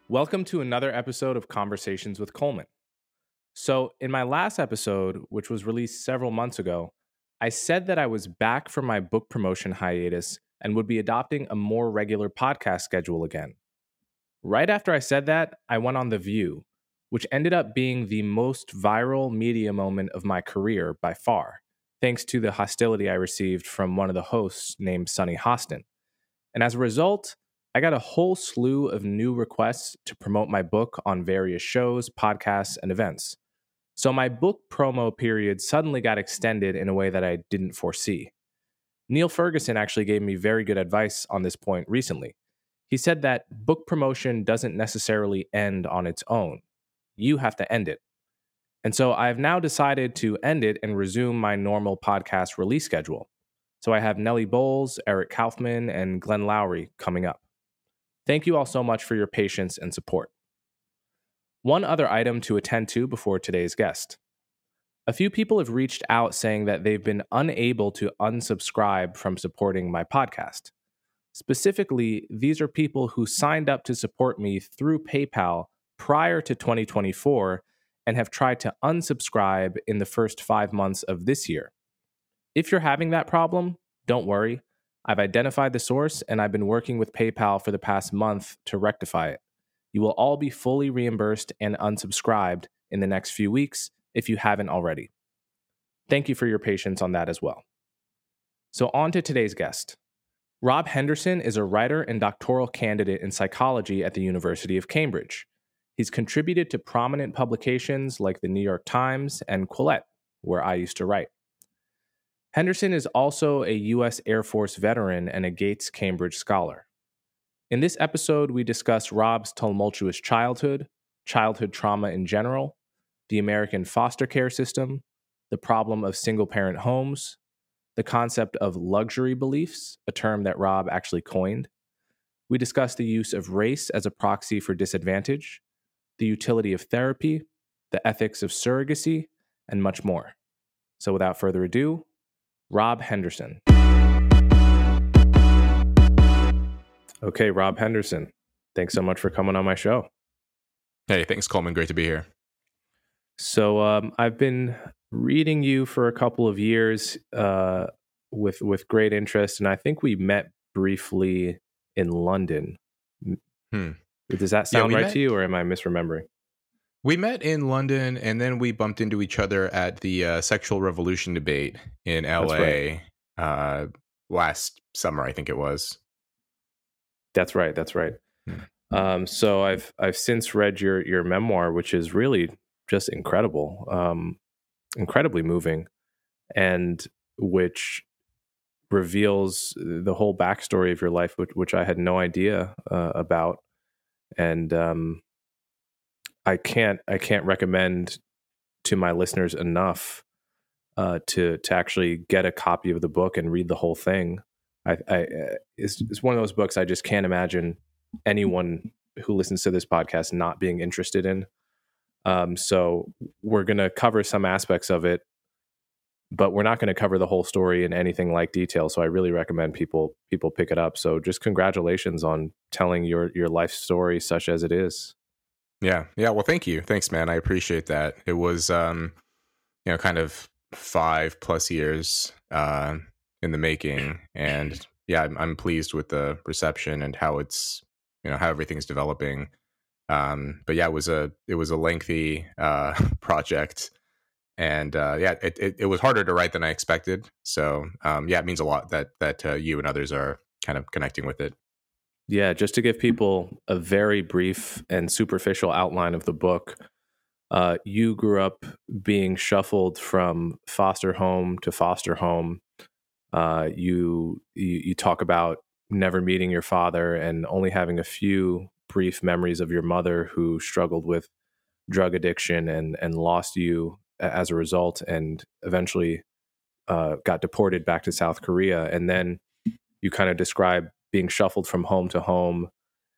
Welcome to another episode of Conversations with Coleman. So, in my last episode, which was released several months ago, I said that I was back from my book promotion hiatus and would be adopting a more regular podcast schedule again. Right after I said that, I went on The View, which ended up being the most viral media moment of my career by far, thanks to the hostility I received from one of the hosts named Sunny Hostin. And as a result, I got a whole slew of new requests to promote my book on various shows, podcasts, and events. So my book promo period suddenly got extended in a way that I didn't foresee. Neil Ferguson actually gave me very good advice on this point recently. He said that book promotion doesn't necessarily end on its own. You have to end it. And so I have now decided to end it and resume my normal podcast release schedule. So I have Nellie Bowles, Eric Kaufman, and Glenn Lowry coming up. Thank you all so much for your patience and support. One other item to attend to before today's guest. A few people have reached out saying that they've been unable to unsubscribe from supporting my podcast. Specifically, these are people who signed up to support me through PayPal prior to 2024 and have tried to unsubscribe in the first 5 months of this year. If you're having that problem, don't worry. I've identified the source and I've been working with PayPal for the past month to rectify it. You will all be fully reimbursed and unsubscribed in the next few weeks if you haven't already. Thank you for your patience on that as well. So on to today's guest. Rob Henderson is a writer and doctoral candidate in psychology at the University of Cambridge. He's contributed to prominent publications like the New York Times and Quillette, where I used to write. Henderson is also a U.S. Air Force veteran and a Gates Cambridge scholar. In this episode, we discuss Rob's tumultuous childhood trauma in general, the American foster care system, the problem of single-parent homes, the concept of luxury beliefs, a term that Rob actually coined. We discuss the use of race as a proxy for disadvantage, the utility of therapy, the ethics of surrogacy, and much more. So without further ado, Rob Henderson. Okay, Rob Henderson, thanks so much for coming on my show. Hey, thanks, Coleman. Great to be here. So I've been reading you for a couple of years with great interest, and I think we met briefly in London. Does that sound right to you, or am I misremembering? We met in London, and then we bumped into each other at the sexual revolution debate in LA last summer, I think it was. That's right. So I've since read your memoir, which is really just incredible, incredibly moving, and which reveals the whole backstory of your life, which I had no idea about, and I can't recommend to my listeners enough to actually get a copy of the book and read the whole thing. It's one of those books I just can't imagine anyone who listens to this podcast not being interested in. So we're going to cover some aspects of it, but we're not going to cover the whole story in anything like detail. So I really recommend people pick it up. So just congratulations on telling your life story such as it is. Yeah. Well, thank you. Thanks, man. I appreciate that. It was, kind of 5+ years in the making, and yeah, I'm pleased with the reception and how it's, how everything's developing. But yeah, it was a lengthy project, and it was harder to write than I expected. So it means a lot that you and others are kind of connecting with it. Yeah, just to give people a very brief and superficial outline of the book, you grew up being shuffled from foster home to foster home. You talk about never meeting your father and only having a few brief memories of your mother, who struggled with drug addiction and lost you as a result, and eventually got deported back to South Korea. And then you kind of describe being shuffled from home to home,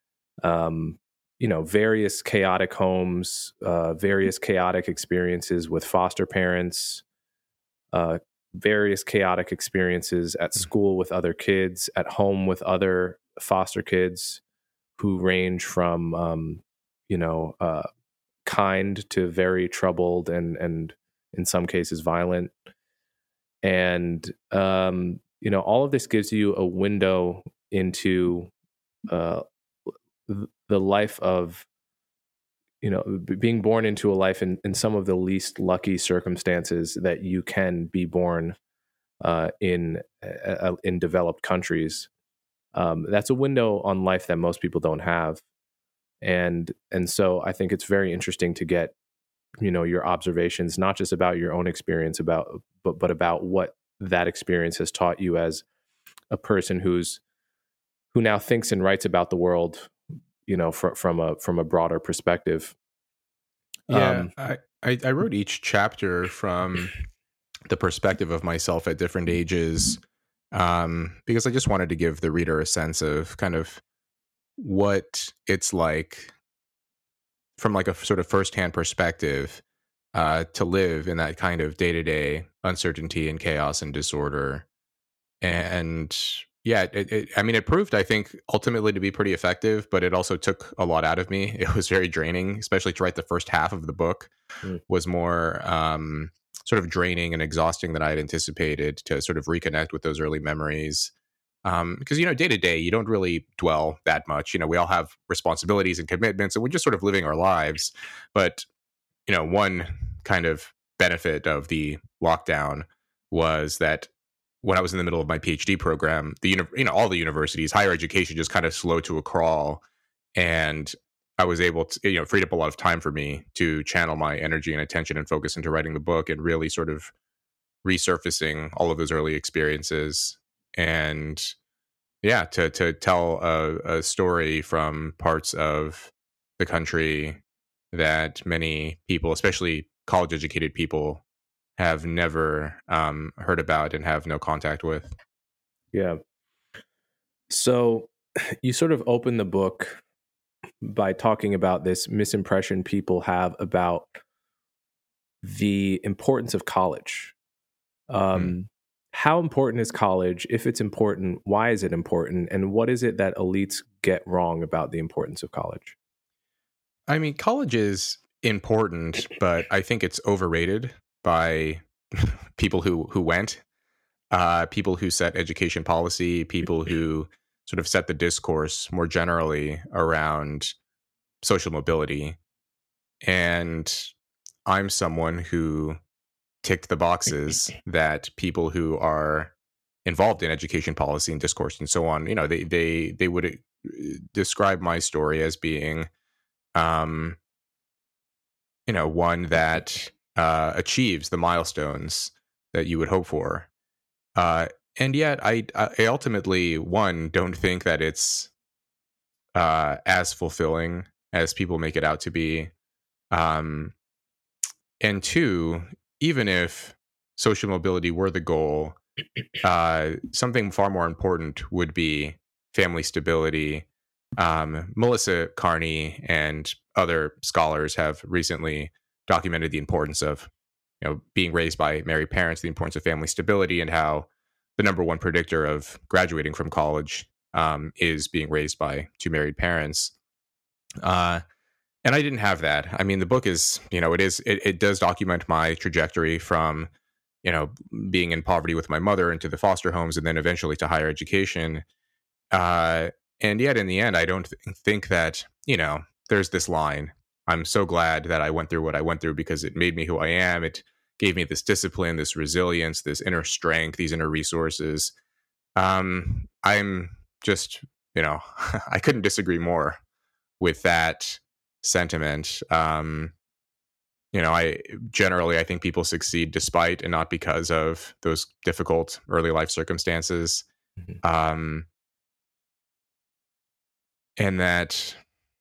various chaotic homes, various chaotic experiences with foster parents, various chaotic experiences at school with other kids, at home with other foster kids who range from kind to very troubled and in some cases violent. And all of this gives you a window into uh, the life of being born into a life in some of the least lucky circumstances that you can be born in developed countries. That's a window on life that most people don't have, and so I think it's very interesting to get your observations, not just about your own experience, but about what that experience has taught you as a person who now thinks and writes about the world, from a broader perspective. Yeah, I wrote each chapter from the perspective of myself at different ages, because I just wanted to give the reader a sense of kind of what it's like from like a sort of firsthand perspective, to live in that kind of day-to-day uncertainty and chaos and disorder. And yeah, I mean, it proved, I think, ultimately to be pretty effective, but it also took a lot out of me. It was very draining, especially to write the first half of the book Mm. was more sort of draining and exhausting than I had anticipated, to sort of reconnect with those early memories. Because, day to day, you don't really dwell that much. We all have responsibilities and commitments, and we're just sort of living our lives. But, one kind of benefit of the lockdown was that when I was in the middle of my PhD program, all the universities, higher education, just kind of slowed to a crawl, and I was able to, freed up a lot of time for me to channel my energy and attention and focus into writing the book and really sort of resurfacing all of those early experiences. And yeah, to tell a story from parts of the country that many people, especially college educated people, have never heard about and have no contact with. Yeah. So you sort of open the book by talking about this misimpression people have about the importance of college. Hmm. How important is college? If it's important, why is it important? And what is it that elites get wrong about the importance of college? I mean, college is important, but I think it's overrated by people who went, people who set education policy, people who sort of set the discourse more generally around social mobility. And I'm someone who ticked the boxes that people who are involved in education policy and discourse and so on, they would describe my story as being, um, one that achieves the milestones that you would hope for. Uh, and yet, I ultimately, one, don't think that it's as fulfilling as people make it out to be. Um, and two, even if social mobility were the goal, something far more important would be family stability. Melissa Carney and other scholars have recently documented the importance of, being raised by married parents, the importance of family stability, and how the number one predictor of graduating from college is being raised by two married parents. Uh, and I didn't have that. I mean, the book is, it does document my trajectory from, being in poverty with my mother into the foster homes and then eventually to higher education. Uh, and yet in the end, I don't think that, there's this line. I'm so glad that I went through what I went through because it made me who I am. It gave me this discipline, this resilience, this inner strength, these inner resources. I'm just, I couldn't disagree more with that sentiment. I think people succeed despite and not because of those difficult early life circumstances. Mhm. Um, and that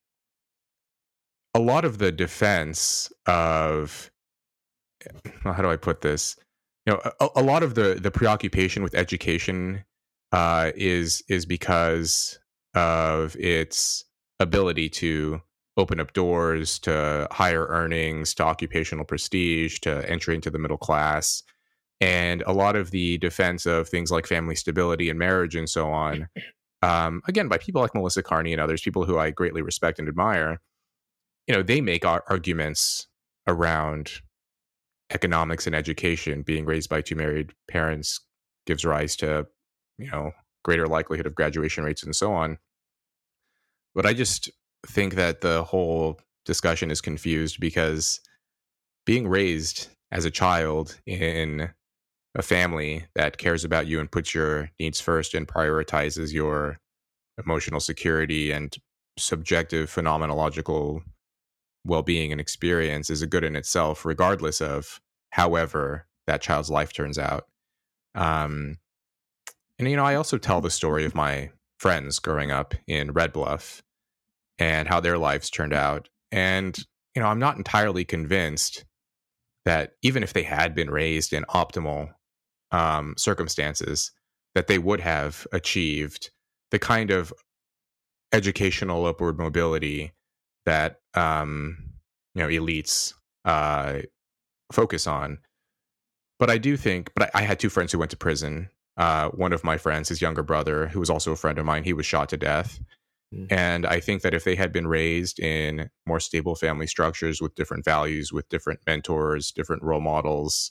a lot of the defense of, well, how do I put this? A lot of the preoccupation with education is because of its ability to open up doors to higher earnings, to occupational prestige, to entry into the middle class. And a lot of the defense of things like family stability and marriage and so on, again, by people like Melissa Carney and others, people who I greatly respect and admire, they make arguments around economics and education. Being raised by two married parents gives rise to, greater likelihood of graduation rates and so on. But I just think that the whole discussion is confused because being raised as a child in a family that cares about you and puts your needs first and prioritizes your emotional security and subjective phenomenological well-being and experience is a good in itself, regardless of however that child's life turns out. um, and I also tell the story of my friends growing up in Red Bluff and how their lives turned out. And I'm not entirely convinced that even if they had been raised in optimal circumstances, that they would have achieved the kind of educational upward mobility that elites focus on. But I do think, but I had two friends who went to prison. One of my friends, his younger brother, who was also a friend of mine, he was shot to death. Mm. And I think that if they had been raised in more stable family structures with different values, with different mentors, different role models,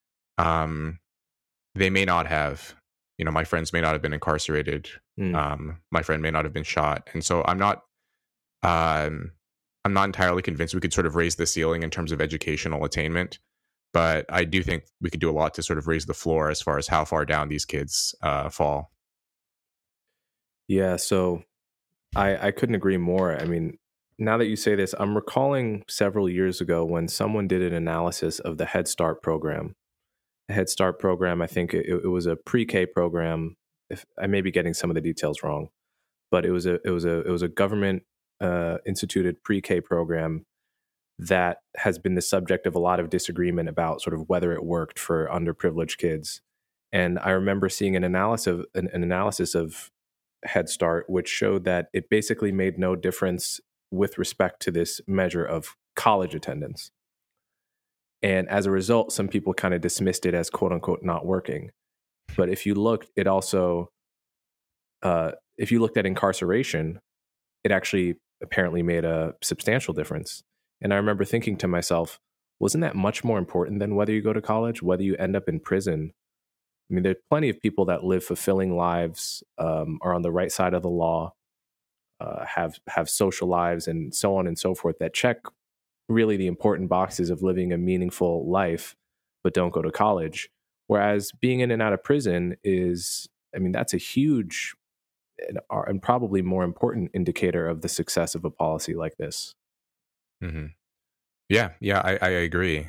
they may not have, my friends may not have been incarcerated. My friend may not have been shot. And so um, I'm not entirely convinced we could sort of raise the ceiling in terms of educational attainment. But I do think we could do a lot to sort of raise the floor as far as how far down these kids fall. Yeah, so I couldn't agree more. I mean, now that you say this, I'm recalling several years ago when someone did an analysis of the Head Start program. The Head Start program, I think it was a pre-K program. If I may be getting some of the details wrong, but it was a government instituted pre-K program that has been the subject of a lot of disagreement about sort of whether it worked for underprivileged kids. And I remember seeing an analysis of Head Start, which showed that it basically made no difference with respect to this measure of college attendance. And as a result, some people kind of dismissed it as quote unquote not working. But if you looked, if you looked at incarceration, it actually apparently made a substantial difference. And I remember thinking to myself, wasn't that much more important than whether you go to college, whether you end up in prison? I mean, there's plenty of people that live fulfilling lives, are on the right side of the law, have social lives, and so on and so forth that check really the important boxes of living a meaningful life, but don't go to college. Whereas being in and out of prison is, I mean, that's a huge and probably more important indicator of the success of a policy like this. Hmm. Yeah, I agree.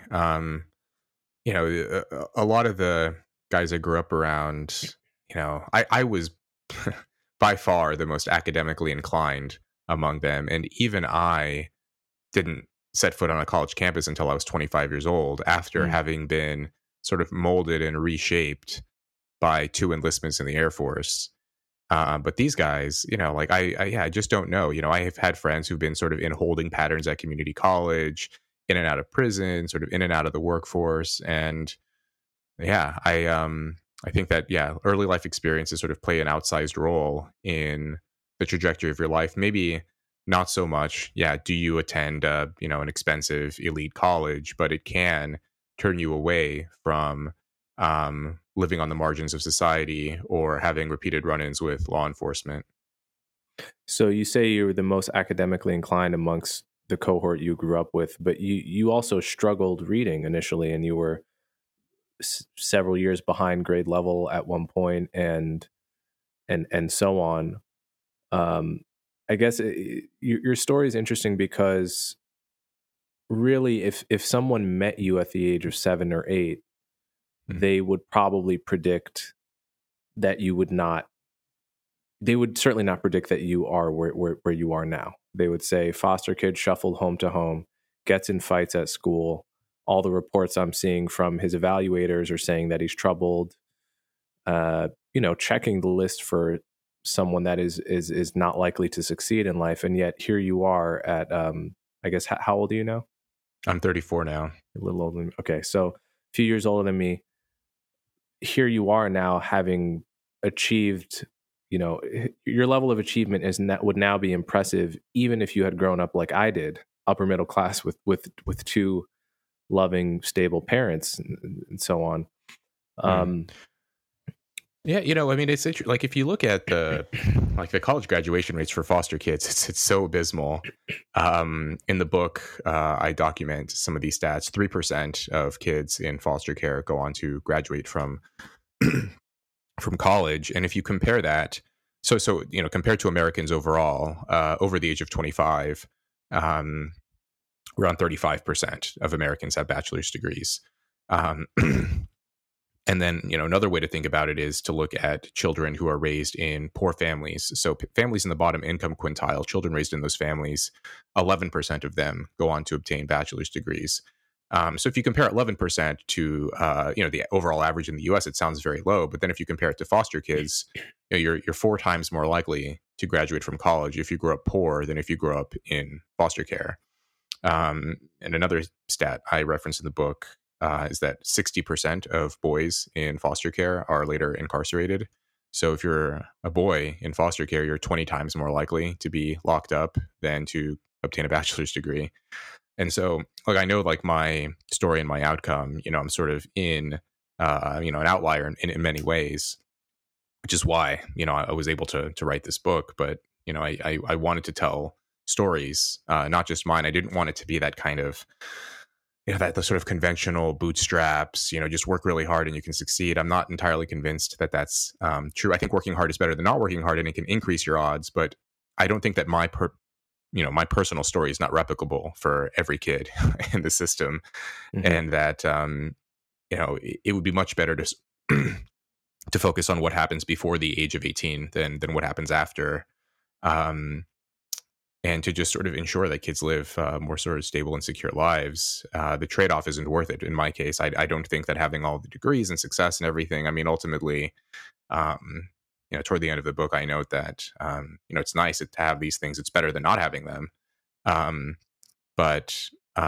A lot of the guys I grew up around, I was by far the most academically inclined among them. And even I didn't set foot on a college campus until I was 25 years old, after Mm. having been sort of molded and reshaped by two enlistments in the Air Force. But these guys, I just don't know. I have had friends who've been sort of in holding patterns at community college, in and out of prison, sort of in and out of the workforce. And yeah, I think that, early life experiences sort of play an outsized role in the trajectory of your life. Maybe not so much, do you attend an expensive elite college, but it can turn you away from living on the margins of society or having repeated run-ins with law enforcement. So you say you were the most academically inclined amongst the cohort you grew up with, but you also struggled reading initially, and you were several years behind grade level at one point, and so on. Um, I guess your story is interesting because really, if someone met you at the age of 7 or 8, Mhm. they would probably predict that you would not. They would certainly not predict that you are where you are now. They would say foster kid shuffled home to home, gets in fights at school. All the reports I'm seeing from his evaluators are saying that he's troubled. Checking the list for someone that is not likely to succeed in life, and yet here you are at, I guess, how old are you now? I'm 34 now. A little older than me. Okay, so a few years older than me. Here you are now, having achieved, your level of achievement would now be impressive, even if you had grown up like I did, upper middle class with two loving, stable parents and so on. Yeah, I mean, it's like if you look at the college graduation rates for foster kids, it's so abysmal. In the book, I document some of these stats. 3% of kids in foster care go on to graduate from college, and if you compare that, compared to Americans overall, over the age of 25, around 35% of Americans have bachelor's degrees. And then, another way to think about it is to look at children who are raised in poor families. So families in the bottom income quintile, children raised in those families, 11% of them go on to obtain bachelor's degrees. So if you compare 11% to, the overall average in the U.S., it sounds very low. But then if you compare it to foster kids, you're 4 times more likely to graduate from college if you grow up poor than if you grow up in foster care. And another stat I reference in the book is that 60% of boys in foster care are later incarcerated. So if you're a boy in foster care, you're 20 times more likely to be locked up than to obtain a bachelor's degree. And so, I know my story and my outcome, I'm sort of in, an outlier in many ways, which is why, I was able to write this book. But, I wanted to tell stories, not just mine. I didn't want it to be that kind of, that the sort of conventional bootstraps, just work really hard and you can succeed. I'm not entirely convinced that that's true. I think working hard is better than not working hard, and it can increase your odds. But I don't think that my personal story is not replicable for every kid in the system, and that it would be much better to to focus on what happens before the age of 18 than what happens after. And to just sort of ensure that kids live more sort of stable and secure lives. The trade-off isn't worth it. In my case, I don't think that having all the degrees and success and everything, I mean, ultimately, toward the end of the book, I note that, it's nice to have these things. It's better than not having them. But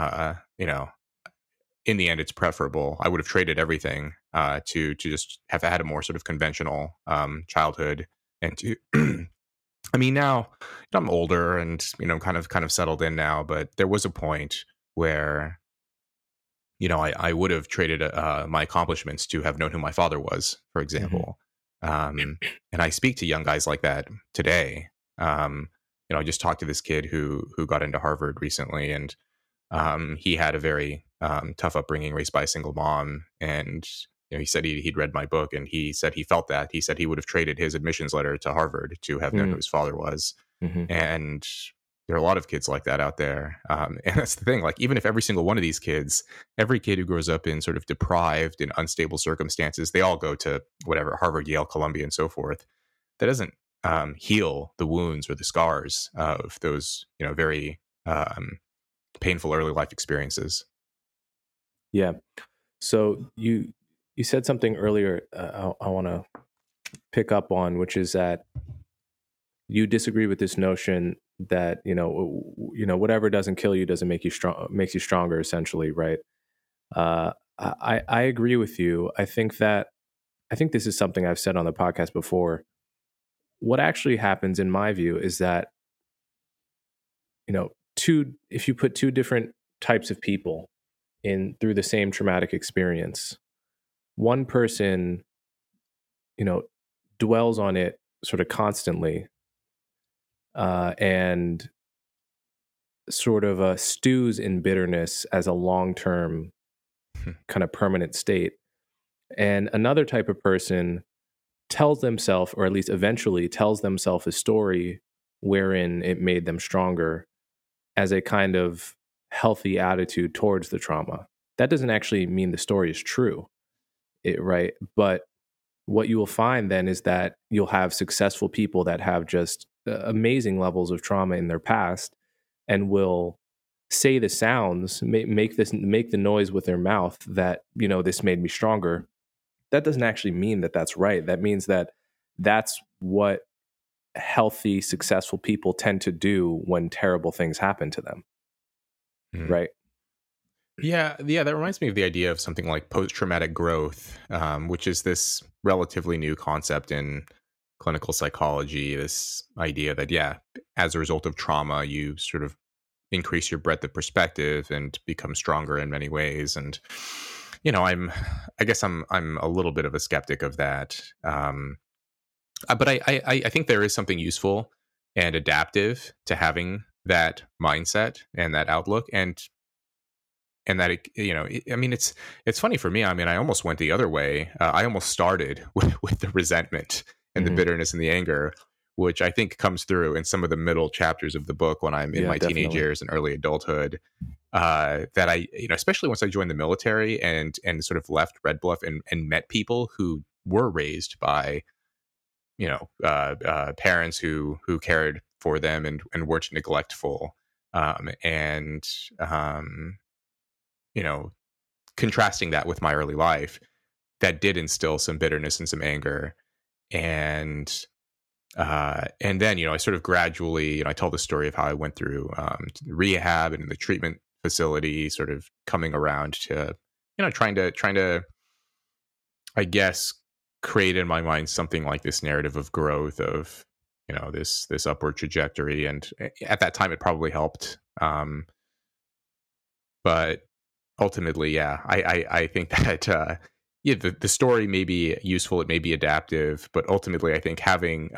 in the end, it's preferable. I would have traded everything to just have had a more sort of conventional childhood, and to I mean, now I'm older and kind of settled in now, but there was a point where I would have traded my accomplishments to have known who my father was, for example. And I speak to young guys like that today. I just talked to this kid who got into Harvard recently, and he had a very tough upbringing, raised by a single mom, and he said he'd read my book, and he said he felt that. He said he would have traded his admissions letter to Harvard to have known who his father was. And there are a lot of kids like that out there. And that's the thing. Even if every single one of these kids, every kid who grows up in sort of deprived and unstable circumstances, they all go to whatever, Harvard, Yale, Columbia, and so forth, that doesn't heal the wounds or the scars of those, very painful early life experiences. Yeah. So you said something earlier I want to pick up on, which is that you disagree with this notion that whatever doesn't kill you doesn't make you strong, makes you stronger, essentially, right? I agree with you. I think this is something I've said on the podcast before. What actually happens, in my view, is that if you put two different types of people in through the same traumatic experience, one person dwells on it sort of constantly and sort of stews in bitterness as a long-term kind of permanent state, and another type of person tells themselves, or at least eventually tells themselves, a story wherein it made them stronger as a kind of healthy attitude towards the trauma. That doesn't actually mean the story is true, right? But what you will find then is that you'll have successful people that have just amazing levels of trauma in their past, and will say the sounds, make the noise with their mouth that, this made me stronger. That doesn't actually mean that that's right. That means that that's what healthy, successful people tend to do when terrible things happen to them. Right? Yeah, that reminds me of the idea of something like post-traumatic growth, which is this relatively new concept in clinical psychology. This idea that, as a result of trauma, you sort of increase your breadth of perspective and become stronger in many ways. And I guess I'm a little bit of a skeptic of that. But I think there is something useful and adaptive to having that mindset and that outlook, and that I mean, it's funny for me. I mean, I almost went the other way. I almost started with the resentment and the Mhm. bitterness and the anger, which I think comes through in some of the middle chapters of the book when I'm in Yeah, my teenage definitely. years and early adulthood. That I, especially once I joined the military and sort of left Red Bluff and met people who were raised by parents who cared for them and weren't neglectful, and you know contrasting that with my early life, that did instill some bitterness and some anger. And then I sort of gradually, I tell the story of how I went through rehab and the treatment facility, sort of coming around to trying to I guess create in my mind something like this narrative of growth, of this upward trajectory. And at that time it probably helped, but ultimately, yeah, I think that yeah, the story may be useful, it may be adaptive, but ultimately I think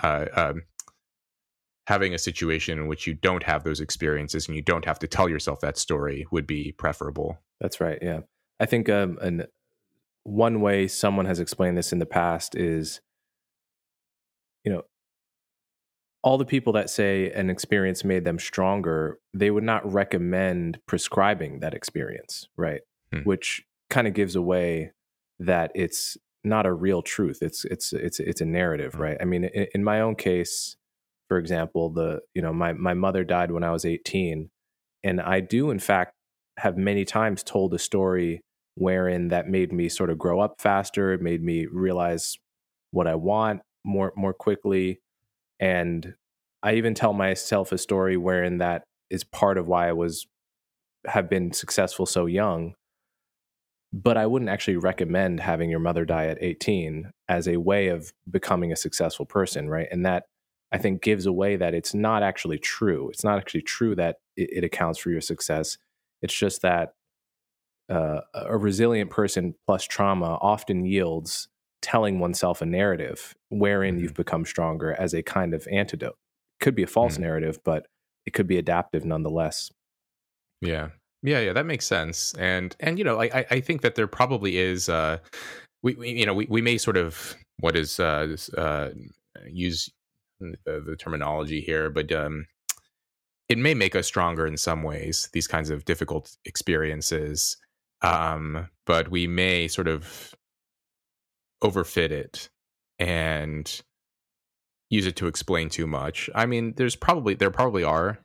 having a situation in which you don't have those experiences and you don't have to tell yourself that story would be preferable. That's right. Yeah. I think an one way someone has explained this in the past is, you know, all the people that say an experience made them stronger, they would not recommend prescribing that experience, right? Hmm. Which kind of gives away that it's not a real truth. It's a narrative, Hmm. right? I mean, in my own case, for example, my mother died when I was 18, and I do in fact have many times told a story wherein that made me sort of grow up faster. It made me realize what I want more quickly, and I even tell myself a story wherein that is part of why I was have been successful so young. But I wouldn't actually recommend having your mother die at 18 as a way of becoming a successful person, right? And that, I think, gives away that it's not actually true. It's not actually true that it accounts for your success. It's just that a resilient person plus trauma often yields telling oneself a narrative wherein Hmm. you've become stronger as a kind of antidote. Could be a false Hmm. narrative, but it could be adaptive nonetheless. Yeah. Yeah, that makes sense. And I think that there probably is we may sort of what is use the terminology here, but it may make us stronger in some ways, these kinds of difficult experiences. But we may sort of overfit it and use it to explain too much. I mean, there probably are.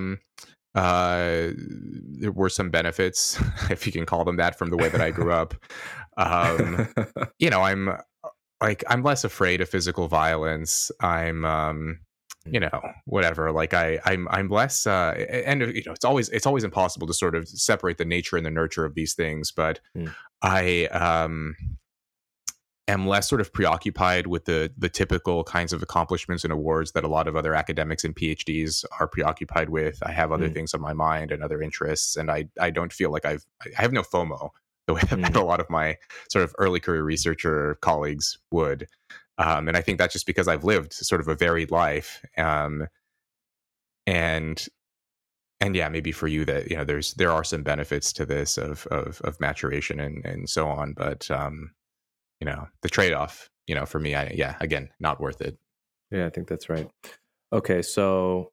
There were some benefits, if you can call them that, from the way that I grew up. Um, I'm I'm less afraid of physical violence. Whatever. Like I'm less, and it's always impossible to sort of separate the nature and the nurture of these things, but Mm, I am less sort of preoccupied with the typical kinds of accomplishments and awards that a lot of other academics and PhDs are preoccupied with. I have other mm, things on my mind and other interests, and I don't feel like I have no FOMO the way that mm. a lot of my sort of early career researcher colleagues would. And I think that's just because I've lived sort of a varied life, and yeah, maybe for you that there are some benefits to this of maturation and so on, but the trade-off, for me, yeah, again, not worth it. Yeah, I think that's right. Okay, so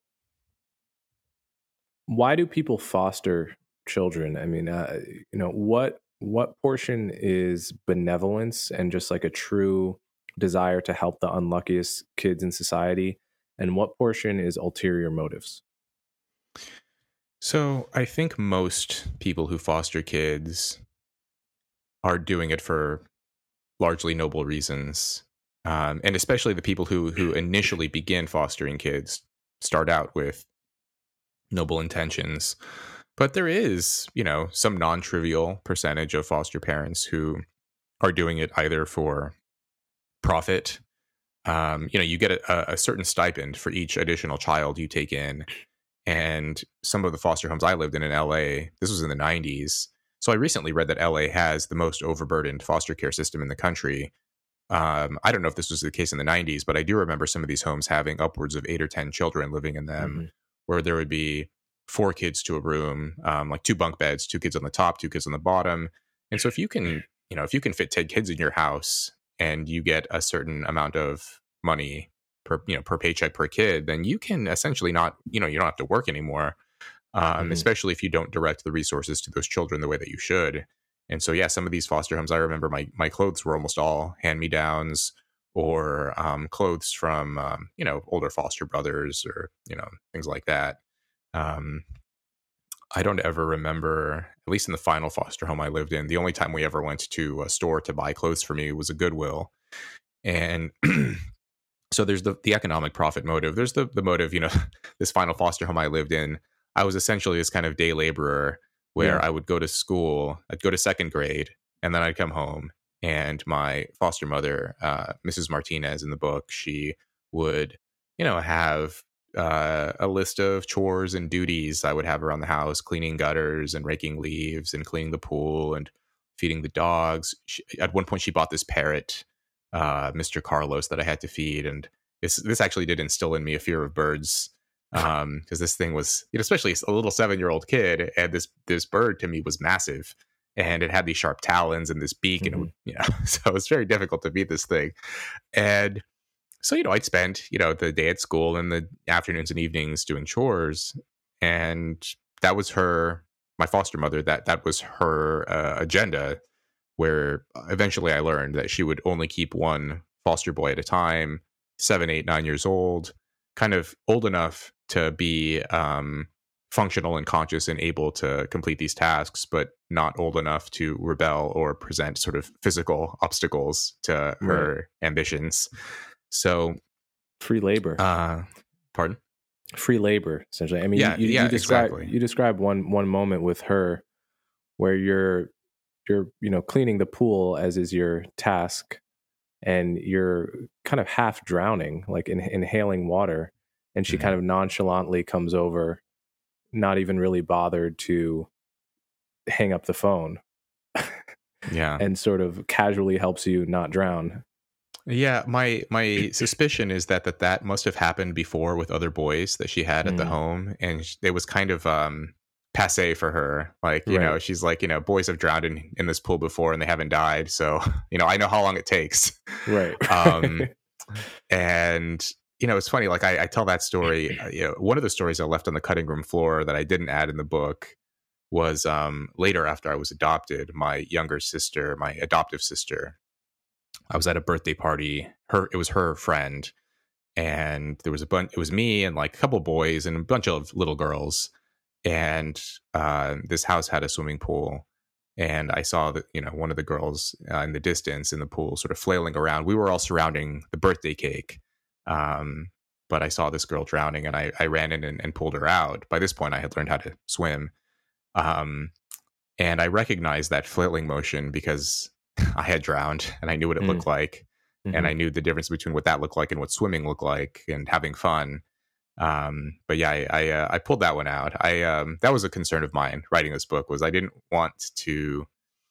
why do people foster children? I mean, what portion is benevolence and just like a true desire to help the unluckiest kids in society, and what portion is ulterior motives? So I think most people who foster kids are doing it for largely noble reasons, and especially the people who initially begin fostering kids start out with noble intentions. But there is, some non-trivial percentage of foster parents who are doing it either for profit. You get a certain stipend for each additional child you take in, And some of the foster homes I lived in LA, this was in the 90s. So I recently read that LA has the most overburdened foster care system in the country. I don't know if this was the case in the 90s, but I do remember some of these homes having upwards of 8 or 10 children living in them, Hmm. where there would be 4 kids to a room, like 2 bunk beds, 2 kids on the top, 2 kids on the bottom. And so if you can, if you can fit 10 kids in your house and you get a certain amount of money per paycheck per kid, then you can essentially not, you don't have to work anymore. Hmm. Especially if you don't direct the resources to those children the way that you should. And so, yeah, some of these foster homes, I remember my clothes were almost all hand me downs or clothes from older foster brothers or things like that. Um, I don't ever remember, at least in the final foster home I lived in, the only time we ever went to a store to buy clothes for me was a Goodwill. And so there's the economic profit motive. There's the motive, this final foster home I lived in, I was essentially this kind of day laborer Yeah. where I would go to school, I'd go to second grade, and then I'd come home. And my foster mother, Mrs. Martinez in the book, she would, have a list of chores and duties I would have around the house, cleaning gutters and raking leaves and cleaning the pool and feeding the dogs. At one point, she bought this parrot, Mr. Carlos, that I had to feed, and this actually did instill in me a fear of birds, because this thing was, especially a little 7-year-old kid, and this bird to me was massive, and it had these sharp talons and this beak, and it Hmm. would, so it was very difficult to feed this thing, and so I'd spend the day at school and the afternoons and evenings doing chores, and that was my foster mother, that was her agenda, where eventually I learned that she would only keep one foster boy at a time, 7, 8, 9 years old, kind of old enough to be functional and conscious and able to complete these tasks, but not old enough to rebel or present sort of physical obstacles to Right. her ambitions. So, Free labor. uh, pardon? Free labor, essentially. I mean, Yeah, yeah, exactly. you describe one moment with her where you're cleaning the pool as is your task, and you're kind of half drowning, like inhaling water, and she kind Mhm. of nonchalantly comes over, not even really bothered to hang up the phone, Yeah. and sort of casually helps you not drown. Yeah, my suspicion is that must have happened before with other boys that she had at the Mm, home, and it was kind of passe for her. Like, right. she's like, boys have drowned in this pool before and they haven't died, so I know how long it takes. Right. um, and it's funny. Like I tell that story. One of the stories I left on the cutting room floor that I didn't add in the book was later after I was adopted. My younger sister, my adoptive sister, I was at a birthday party. It was her friend, and there was a bunch. It was me and like a couple boys and a bunch of little girls. And this house had a swimming pool, and I saw that one of the girls in the distance in the pool, sort of flailing around. We were all surrounding the birthday cake, um, but I saw this girl drowning, and I ran in and pulled her out. By this point, I had learned how to swim. Um, and I recognized that flailing motion because I had drowned and I knew what it Mm, looked like. And hmm. I knew the difference between what that looked like and what swimming looked like and having fun. But yeah, I pulled that one out. That was a concern of mine writing this book, was I didn't want to.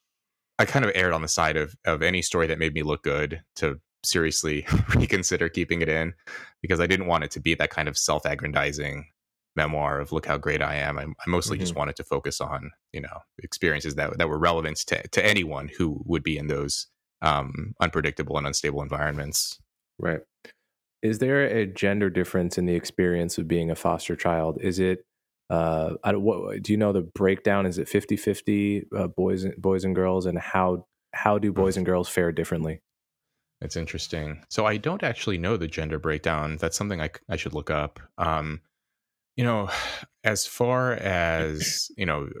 I kind of erred on the side of any story that made me look good to seriously reconsider keeping it in, because I didn't want it to be that kind of self-aggrandizing memoir of look how great I am. I mostly Hmm. just wanted to focus on experiences that were relevant to anyone who would be in those unpredictable and unstable environments. Right. Is there a gender difference in the experience of being a foster child? Is it, what, do you know the breakdown? Is it 50-50, boys and girls? And how do boys and girls fare differently? It's interesting. So I don't actually know the gender breakdown. That's something I should look up. You know, as far as,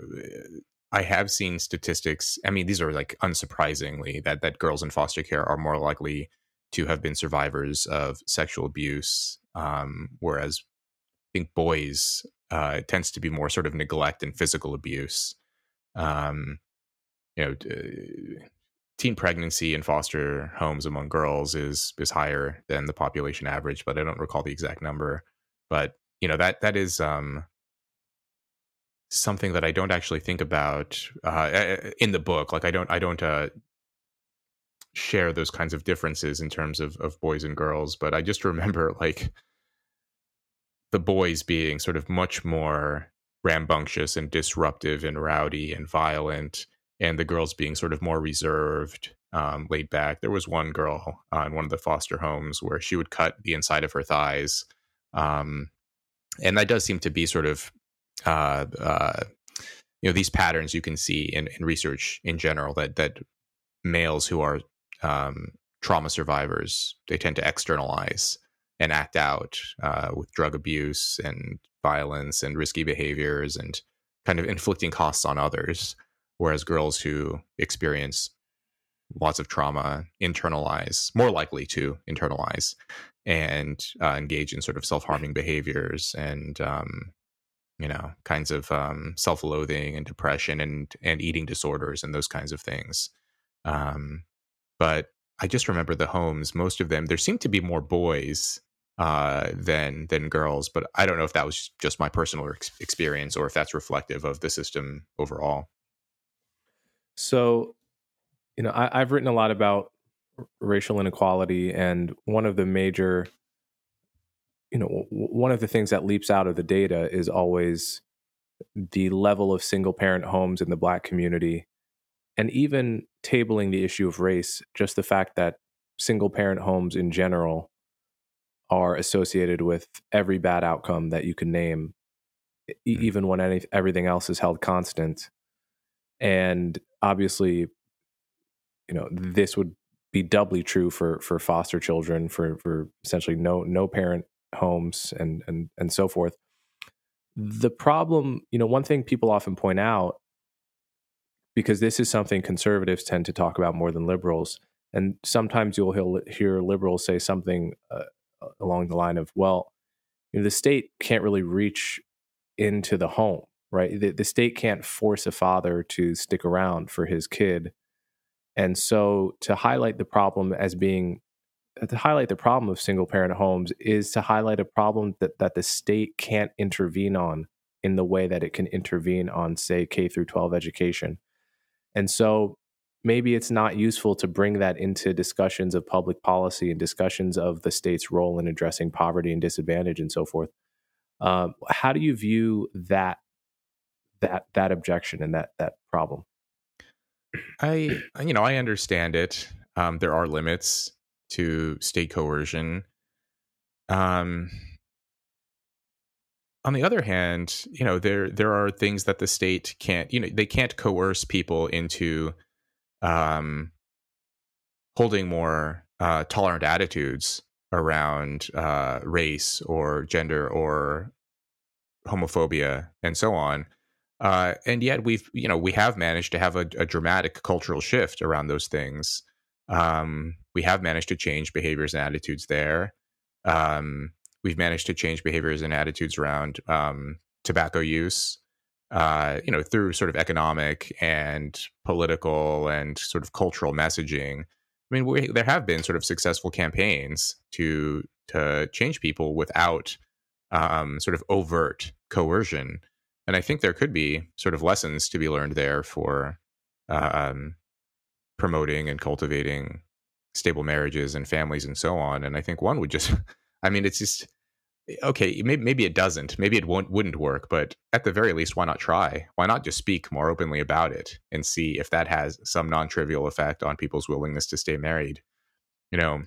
I have seen statistics. I mean, these are like unsurprisingly that girls in foster care are more likely to have been survivors of sexual abuse, whereas I think boys, it tends to be more sort of neglect and physical abuse. Um, you know, teen pregnancy in foster homes among girls is higher than the population average, but I don't recall the exact number. But that is. something that I don't actually think about in the book. Like I don't share those kinds of differences in terms of boys and girls, but I just remember like the boys being sort of much more rambunctious and disruptive and rowdy and violent, and the girls being sort of more reserved, laid back. There was one girl in one of the foster homes where she would cut the inside of her thighs, um, and that does seem to be sort of uh, uh, these patterns you can see in research in general, that males who are um, trauma survivors, they tend to externalize and act out with drug abuse and violence and risky behaviors and kind of inflicting costs on others. Whereas girls who experience lots of trauma internalize, more likely to internalize and engage in sort of self-harming behaviors and kinds of self-loathing and depression and eating disorders and those kinds of things. Um, but I just remember the homes. Most of them, there seemed to be more boys than girls. But I don't know if that was just my personal experience or if that's reflective of the system overall. So, I've written a lot about racial inequality, and one of the major, one of the things that leaps out of the data is always the level of single parent homes in the Black community, and even tabling the issue of race, just the fact that single parent homes in general are associated with every bad outcome that you can name, even when everything else is held constant. And obviously, this would be doubly true for foster children, for essentially no parent homes, and so forth. The problem, one thing people often point out, because this is something conservatives tend to talk about more than liberals, and sometimes you'll hear liberals say something along the line of, well, the state can't really reach into the home, right? The state can't force a father to stick around for his kid. And so to highlight the problem of single parent homes is to highlight a problem that the state can't intervene on in the way that it can intervene on, say, K through 12 education. And so maybe it's not useful to bring that into discussions of public policy and discussions of the state's role in addressing poverty and disadvantage and so forth. How do you view that objection and that problem? I understand it. There are limits to state coercion. Um, on the other hand, there are things that the state can't. They can't coerce people into um, holding more tolerant attitudes around race or gender or homophobia and so on. And yet we have managed to have a dramatic cultural shift around those things. We have managed to change behaviors and attitudes there. We've managed to change behaviors and attitudes around tobacco use, through sort of economic and political and sort of cultural messaging. I mean, there have been sort of successful campaigns to change people without sort of overt coercion. And I think there could be sort of lessons to be learned there for um, promoting and cultivating stable marriages and families and so on. And I think one would just, I mean, it's just, okay, maybe it doesn't, maybe it wouldn't work, but at the very least, why not try? Why not just speak more openly about it and see if that has some non-trivial effect on people's willingness to stay married? You know,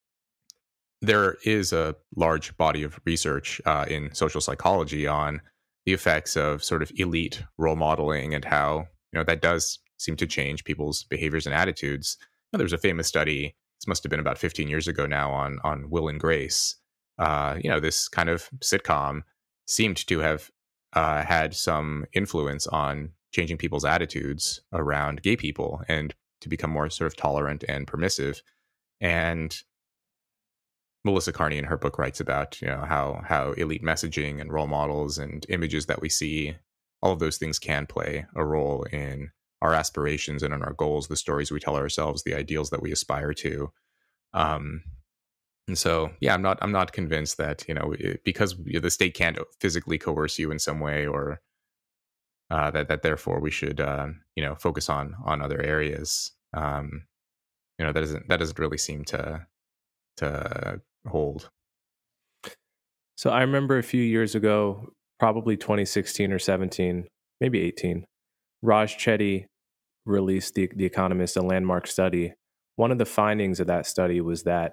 there is a large body of research in social psychology on the effects of sort of elite role modeling and how that does seem to change people's behaviors and attitudes. There was a famous study. This must have been about 15 years ago now on Will and Grace. This kind of sitcom seemed to have had some influence on changing people's attitudes around gay people and to become more sort of tolerant and permissive. And Melissa Carney in her book writes about how elite messaging and role models and images that we see, all of those things can play a role in our aspirations and in our goals, the stories we tell ourselves, the ideals that we aspire to. Um, and so, yeah, I'm not convinced that because the state can't physically coerce you in some way or that therefore we should focus on other areas. That doesn't really seem to hold. So I remember a few years ago, probably 2016 or 17, maybe 18, Raj Chetty released the Economist, a landmark study. One of the findings of that study was that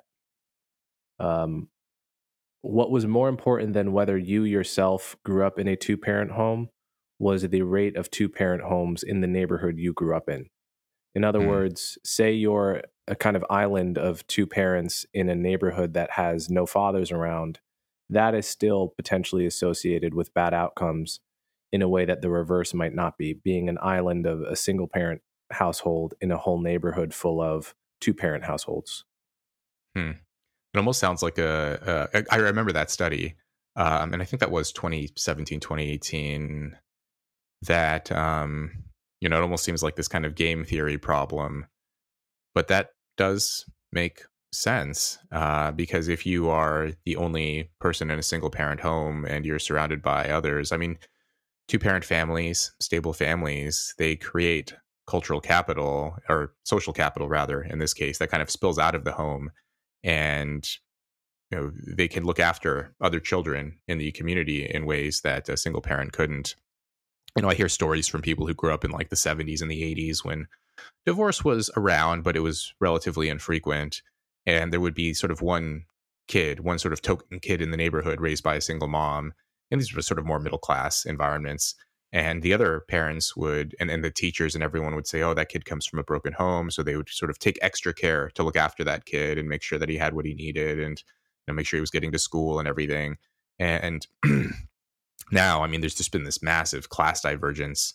um, what was more important than whether you yourself grew up in a two-parent home was the rate of two-parent homes in the neighborhood you grew up in. In other Hmm. words, say you're a kind of island of two parents in a neighborhood that has no fathers around, that is still potentially associated with bad outcomes in a way that the reverse might not be, being an island of a single parent household in a whole neighborhood full of two parent households. Hmm. It almost sounds like I remember that study, and I think that was 2017, 2018. That it almost seems like this kind of game theory problem, but that does make sense, because if you are the only person in a single parent home and you're surrounded by others, I mean, two parent families, stable families, they create cultural capital, or social capital rather, in this case, that kind of spills out of the home, and they can look after other children in the community in ways that a single parent couldn't. I hear stories from people who grew up in like the 70s and the 80s when divorce was around, but it was relatively infrequent. And there would be sort of one sort of token kid in the neighborhood raised by a single mom. And these were sort of more middle class environments. And the other parents would, and the teachers and everyone would say, oh, that kid comes from a broken home. So they would sort of take extra care to look after that kid and make sure that he had what he needed, and make sure he was getting to school and everything. And now, I mean, there's just been this massive class divergence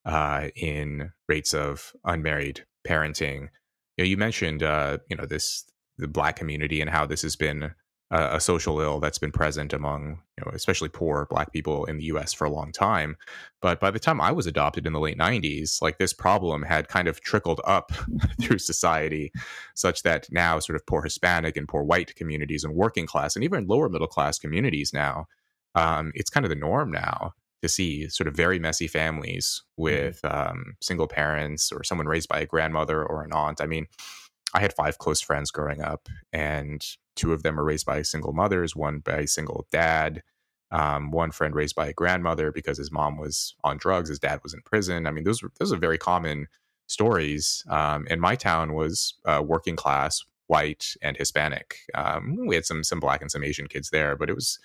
in rates of unmarried parenting. You mentioned, the Black community and how this has been a social ill that's been present among, especially poor Black people in the U.S. for a long time. But by the time I was adopted in the late '90s, like, this problem had kind of trickled up through society, such that now sort of poor Hispanic and poor white communities and working class and even lower middle class communities now, it's kind of the norm now to see sort of very messy families Mhm. with single parents or someone raised by a grandmother or an aunt. I mean, I had 5 close friends growing up, and 2 of them are raised by single mothers, one by a single dad. One friend raised by a grandmother because his mom was on drugs, his dad was in prison. I mean, those are very common stories. And my town was working class, white, and Hispanic. We had some Black and some Asian kids there, but it was,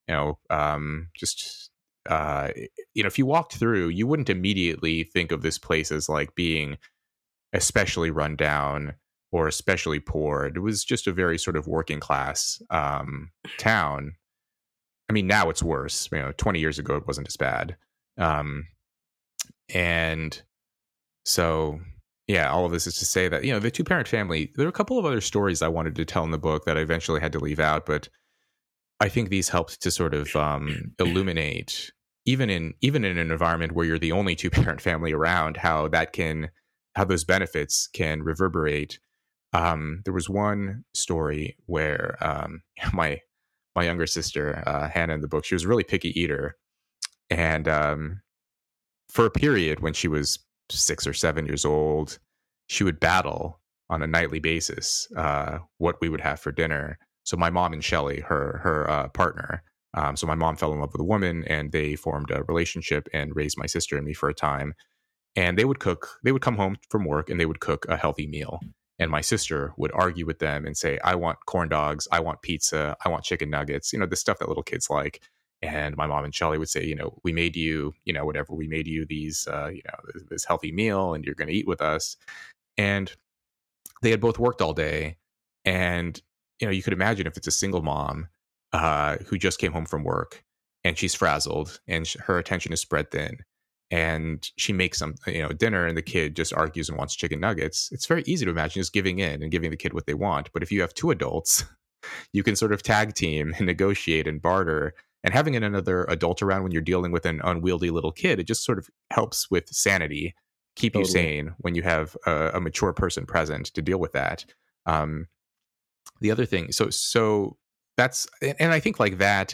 just if you walked through, you wouldn't immediately think of this place as like being especially run down or especially poor. It was just a very sort of working class town. I mean, now it's worse. 20 years ago, it wasn't as bad. Um, and so, yeah, all of this is to say that, the two parent family, there are a couple of other stories I wanted to tell in the book that I eventually had to leave out, but I think these helped to sort of illuminate, even in an environment where you're the only two parent family around, how those benefits can reverberate. There was one story where my my younger sister, Hannah, in the book, she was a really picky eater, and for a period when she was 6 or 7 years old, she would battle on a nightly basis what we would have for dinner. So my mom and Shelly, her partner. So my mom fell in love with a woman, and they formed a relationship and raised my sister and me for a time. And they would cook. They would come home from work and they would cook a healthy meal. And my sister would argue with them and say, "I want corn dogs. I want pizza. I want chicken nuggets. The stuff that little kids like." And my mom and Shelly would say, "We made you, whatever. We made you these, this healthy meal, and you're going to eat with us." And they had both worked all day, and you could imagine if it's a single mom who just came home from work and she's frazzled and her attention is spread thin, and she makes some dinner, and the kid just argues and wants chicken nuggets. It's very easy to imagine just giving in and giving the kid what they want. But if you have two adults, you can sort of tag team and negotiate and barter. And having another adult around when you're dealing with an unwieldy little kid, it just sort of helps with sanity, keep you Totally. sane when you have a mature person present to deal with that. Um, the other thing, so that's, and I think like that.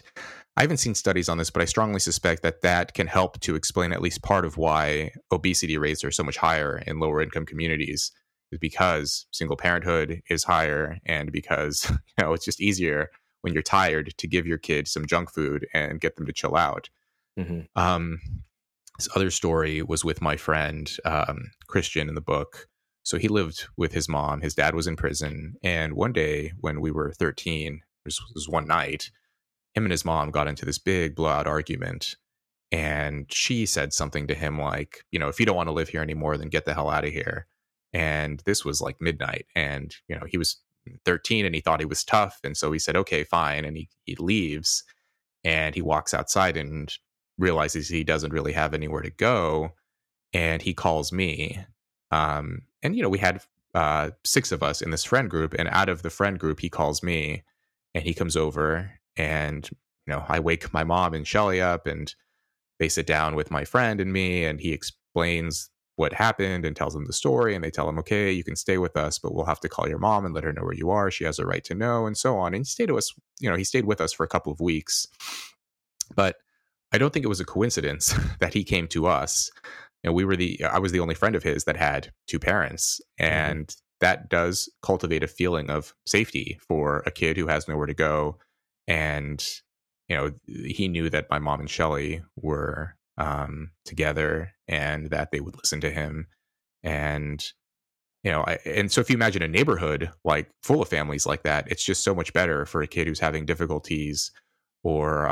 I haven't seen studies on this, but I strongly suspect that that can help to explain at least part of why obesity rates are so much higher in lower income communities, is because single parenthood is higher, and because it's just easier when you're tired to give your kid some junk food and get them to chill out. Mm-hmm. Um, this other story was with my friend Christian in the book. So he lived with his mom. His dad was in prison, and one day when we were 13, this was one night, him and his mom got into this big blowout argument. And she said something to him like, if you don't want to live here anymore, then get the hell out of here. And this was like midnight. And, he was 13 and he thought he was tough. And so he said, okay, fine. And he leaves and he walks outside and realizes he doesn't really have anywhere to go. And he calls me. And, we had 6 of us in this friend group. And out of the friend group, he calls me and he comes over and, I wake my mom and Shelly up and they sit down with my friend and me, and he explains what happened and tells them the story. And they tell him, okay, you can stay with us, but we'll have to call your mom and let her know where you are. She has a right to know, and so on. And he stayed with us for a couple of weeks. But I don't think it was a coincidence that he came to us. I was the only friend of his that had 2 parents. And that does cultivate a feeling of safety for a kid who has nowhere to go. And he knew that my mom and Shelly were together and that they would listen to him. And, and so if you imagine a neighborhood like full of families like that, it's just so much better for a kid who's having difficulties or,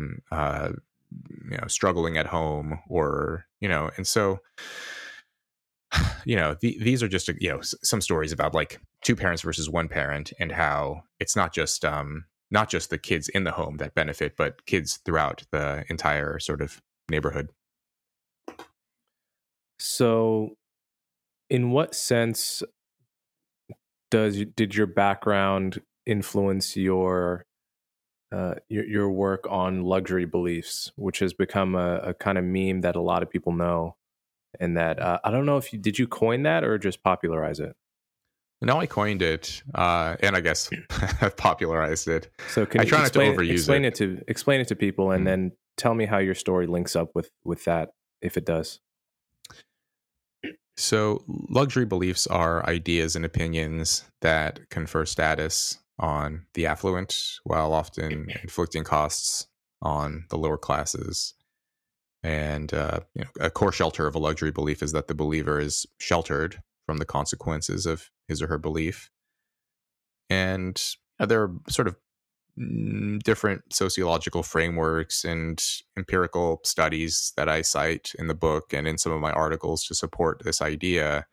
struggling at home or, and so, these are just, some stories about like 2 parents versus 1 parent and how it's not just the kids in the home that benefit, but kids throughout the entire sort of neighborhood. So, in what sense did your background influence your work on luxury beliefs, which has become a kind of meme that a lot of people know, and that I don't know if did you coin that or just popularize it? No, I coined it, and I guess I've popularized it. So can I you try not to overuse explain it to people, and then tell me how your story links up with that, if it does. So luxury beliefs are ideas and opinions that confer status on the affluent while often inflicting costs on the lower classes. And a core shelter of a luxury belief is that the believer is sheltered from the consequences of his or her belief. And there are sort of different sociological frameworks and empirical studies that I cite in the book and in some of my articles to support this idea.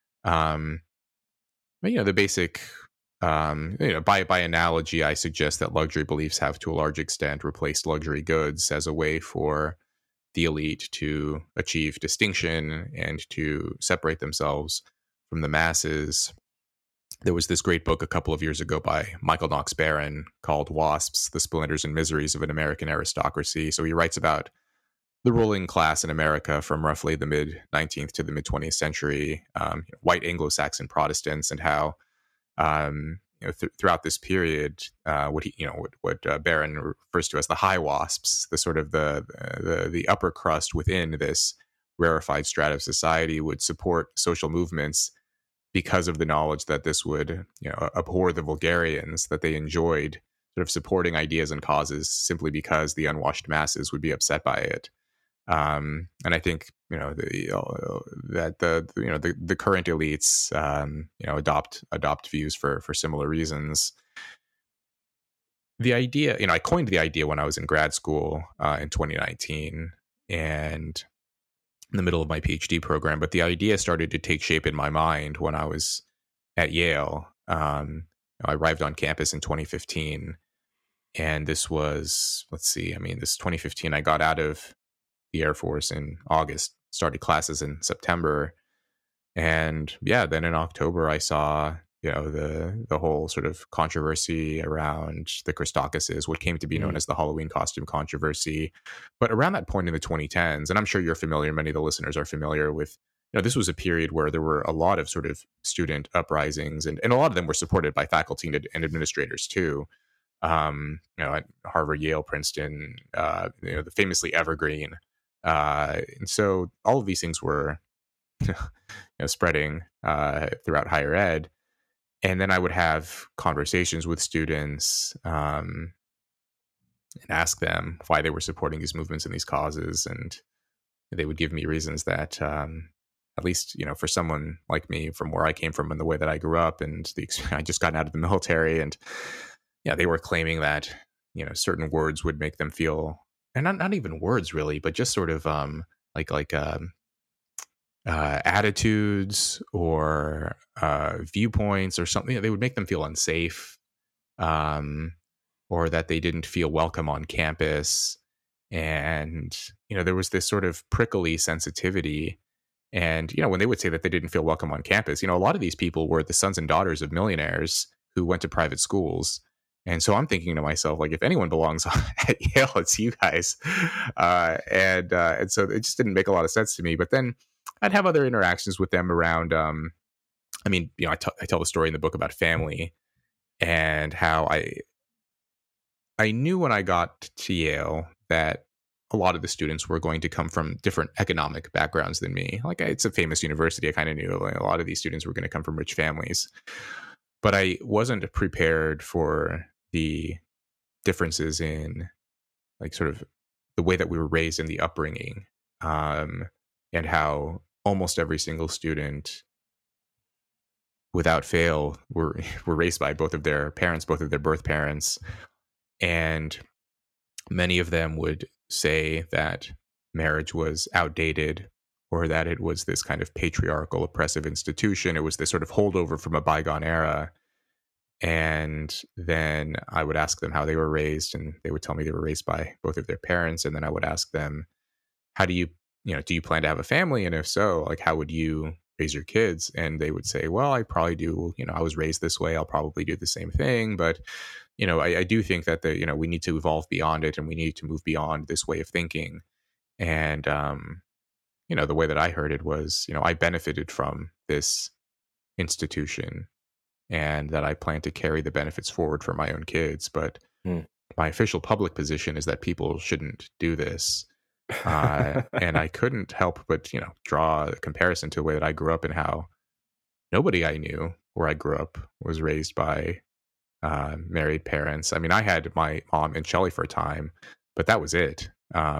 But, the basic, by analogy, I suggest that luxury beliefs have to a large extent replaced luxury goods as a way for the elite to achieve distinction and to separate themselves from the masses. There was this great book a couple of years ago by Michael Knox Barron called Wasps, The Splendors and Miseries of an American Aristocracy. So he writes about the ruling class in America from roughly the mid 19th to the mid 20th century, white Anglo-Saxon Protestants, and how throughout this period, what Barron refers to as the high wasps, the sort of the upper crust within this rarefied strata of society, would support social movements because of the knowledge that this would abhor the vulgarians, that they enjoyed sort of supporting ideas and causes simply because the unwashed masses would be upset by it. And I think that the current elites adopt views for similar reasons. The idea, I coined the idea when I was in grad school in 2019 and in the middle of my PhD program, but the idea started to take shape in my mind when I was at Yale. I arrived on campus in 2015, and this was, this 2015, I got out of the Air Force in August, started classes in September. And then in October, I saw, the whole sort of controversy around the Christakises, what came to be known as the Halloween costume controversy. But around that point in the 2010s, and I'm sure you're familiar, many of the listeners are familiar with, this was a period where there were a lot of sort of student uprisings, and a lot of them were supported by faculty and administrators too. at Harvard, Yale, Princeton, the famously evergreen. And so all of these things were spreading throughout higher ed. And then I would have conversations with students and ask them why they were supporting these movements and these causes. And they would give me reasons that, at least, for someone like me, from where I came from and the way that I grew up, and I just gotten out of the military, and yeah, they were claiming that certain words would make them feel, and not even words really, but just sort of attitudes or viewpoints or something. They would make them feel unsafe, um, or that they didn't feel welcome on campus. And there was this sort of prickly sensitivity. And when they would say that they didn't feel welcome on campus, a lot of these people were the sons and daughters of millionaires who went to private schools. And so I'm thinking to myself, like, if anyone belongs at Yale, it's you guys. And so it just didn't make a lot of sense to me. But then I'd have other interactions with them around. I tell the story in the book about family and how I knew when I got to Yale that a lot of the students were going to come from different economic backgrounds than me. Like, it's a famous university. I kind of knew a lot of these students were going to come from rich families, but I wasn't prepared for the differences in, like, sort of the way that we were raised in the upbringing, and how almost every single student, without fail, were raised by both of their parents, both of their birth parents. And many of them would say that marriage was outdated, or that it was this kind of patriarchal, oppressive institution. It was this sort of holdover from a bygone era. And then I would ask them how they were raised, and they would tell me they were raised by both of their parents. And then I would ask them, how do you plan to have a family? And if so, like, how would you raise your kids? And they would say, well, I probably do, I was raised this way. I'll probably do the same thing. But, I do think that we need to evolve beyond it, and we need to move beyond this way of thinking. And, the way that I heard it was, I benefited from this institution, and that I plan to carry the benefits forward for my own kids. But my official public position is that people shouldn't do this. And I couldn't help but, draw a comparison to the way that I grew up, and how nobody I knew where I grew up was raised by married parents. I mean, I had my mom and Shelly for a time, but that was it.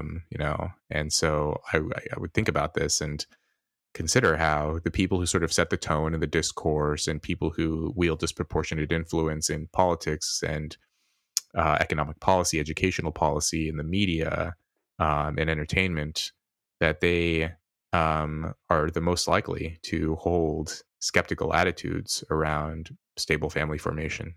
And so I would think about this and consider how the people who sort of set the tone and the discourse, and people who wield disproportionate influence in politics and economic policy, educational policy, in the media, and entertainment, that they are the most likely to hold skeptical attitudes around stable family formation.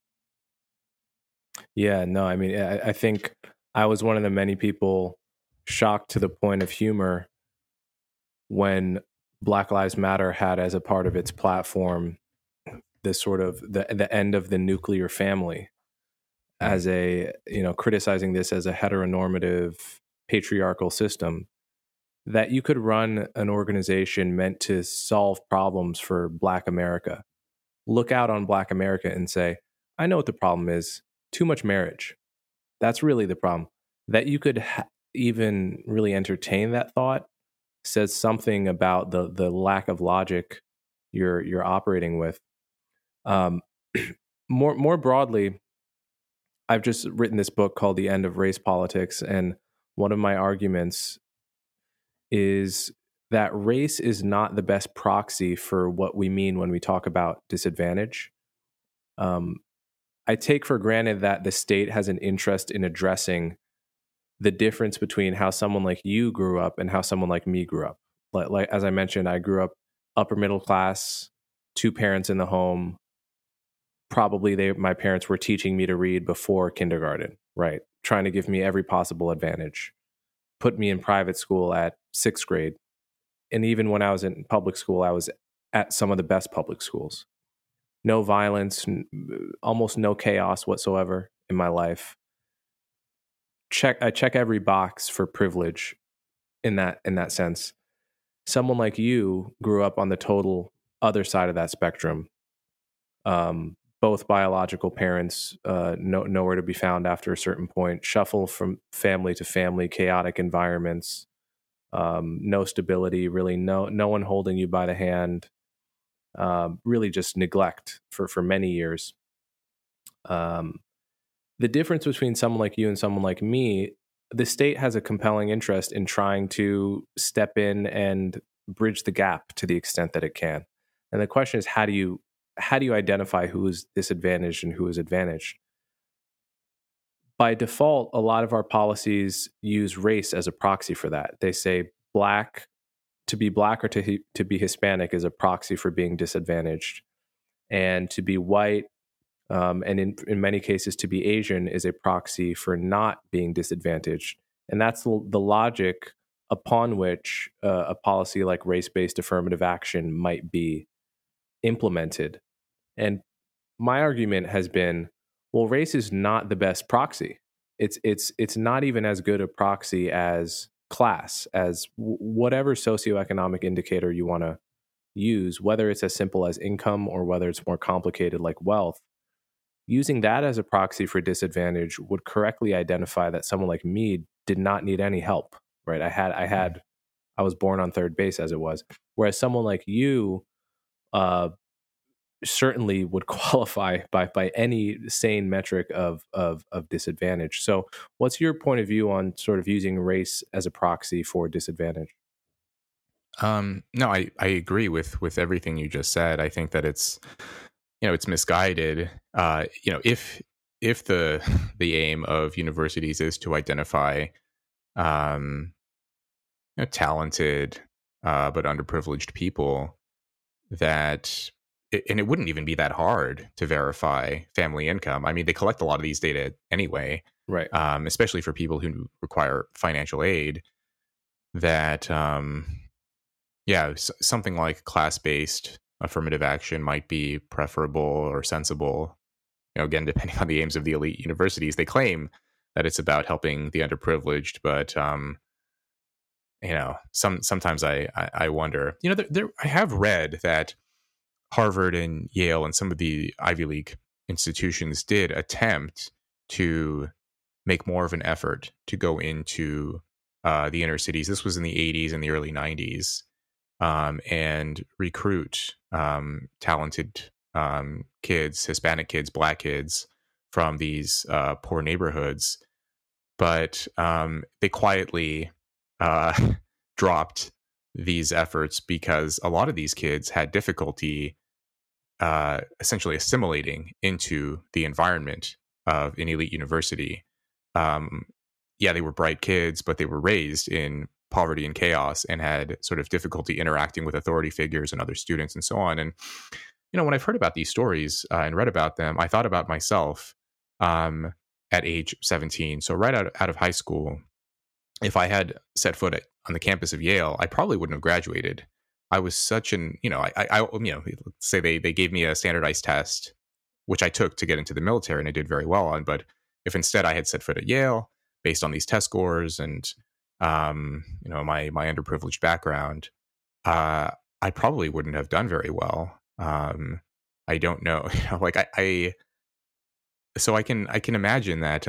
Yeah, no, I mean, I think I was one of the many people shocked to the point of humor when Black Lives Matter had as a part of its platform this sort of the end of the nuclear family, as a, criticizing this as a heteronormative patriarchal system, that you could run an organization meant to solve problems for Black America, look out on Black America and say, I know what the problem is: too much marriage. That's really the problem. That you could even really entertain that thought says something about the lack of logic you're operating with. More broadly, I've just written this book called The End of Race Politics, and one of my arguments is that race is not the best proxy for what we mean when we talk about disadvantage. I take for granted that the state has an interest in addressing the difference between how someone like you grew up and how someone like me grew up. Like as I mentioned, I grew up upper middle class, two parents in the home. Probably my parents were teaching me to read before kindergarten, right? Trying to give me every possible advantage. Put me in private school at 6th grade. And even when I was in public school, I was at some of the best public schools. No violence, almost no chaos whatsoever in my life. I check every box for privilege in that sense. Someone like you grew up on the total other side of that spectrum. both biological parents nowhere to be found after a certain point, shuffle from family to family, chaotic environments, no stability, really no one holding you by the hand, really just neglect for many years. The difference between someone like you and someone like me, the state has a compelling interest in trying to step in and bridge the gap to the extent that it can. And the question is, how do you identify who is disadvantaged and who is advantaged? By default, a lot of our policies use race as a proxy for that. They say to be black or to be Hispanic is a proxy for being disadvantaged, and to be white, and in many cases to be Asian, is a proxy for not being disadvantaged. And that's the logic upon which a policy like race-based affirmative action might be implemented. And my argument has been, well, race is not the best proxy. It's not even as good a proxy as class, as whatever socioeconomic indicator you want to use, whether it's as simple as income or whether it's more complicated like wealth. Using that as a proxy for disadvantage would correctly identify that someone like me did not need any help, right? I was born on third base as it was. Whereas someone like you certainly would qualify by any sane metric of disadvantage. So what's your point of view on sort of using race as a proxy for disadvantage? No, I agree with everything you just said. I think that it's misguided. If the aim of universities is to identify um, talented but underprivileged people, and it wouldn't even be that hard to verify family income. I mean, they collect a lot of these data anyway, Right. especially for people who require financial aid. That something like class-based affirmative action might be preferable or sensible. Again, depending on the aims of the elite universities, they claim that it's about helping the underprivileged, but sometimes I wonder. I have read that Harvard and Yale and some of the Ivy League institutions did attempt to make more of an effort to go into the inner cities. This was in the 80s and the early 90s, and recruit talented kids, Hispanic kids, Black kids from these poor neighborhoods. But they quietly uh, dropped these efforts because a lot of these kids had difficulty essentially assimilating into the environment of an elite university. Um, they were bright kids, but they were raised in poverty and chaos and had sort of difficulty interacting with authority figures and other students and so on. And, when I've heard about these stories and read about them, I thought about myself at age 17. So right out of high school, if I had set foot on the campus of Yale, I probably wouldn't have graduated. I was such an, let's say they gave me a standardized test, which I took to get into the military and I did very well on. But if instead I had set foot at Yale based on these test scores and, my underprivileged background, I probably wouldn't have done very well. I don't know, so I can imagine that,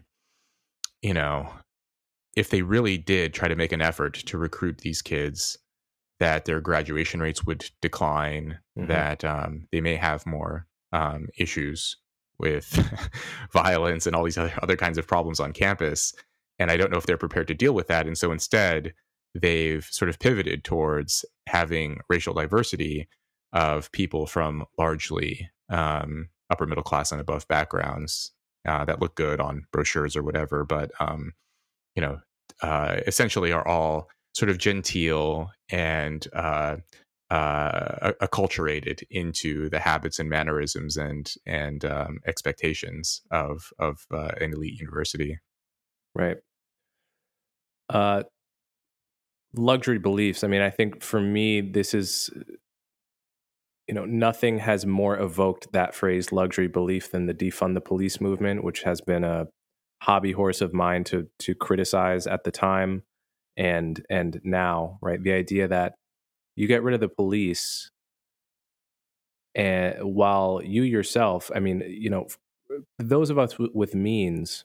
if they really did try to make an effort to recruit these kids, that their graduation rates would decline, that they may have more issues with violence and all these other kinds of problems on campus. And I don't know if they're prepared to deal with that. And so instead, they've sort of pivoted towards having racial diversity of people from largely upper middle class and above backgrounds that look good on brochures or whatever, but essentially are all sort of genteel and acculturated into the habits and mannerisms and expectations of an elite university. Right. Luxury beliefs. I mean, I think for me, this is, nothing has more evoked that phrase luxury belief than the defund the police movement, which has been a hobby horse of mine to criticize at the time and now, right? The idea that you get rid of the police And while you yourself, I mean, those of us with means,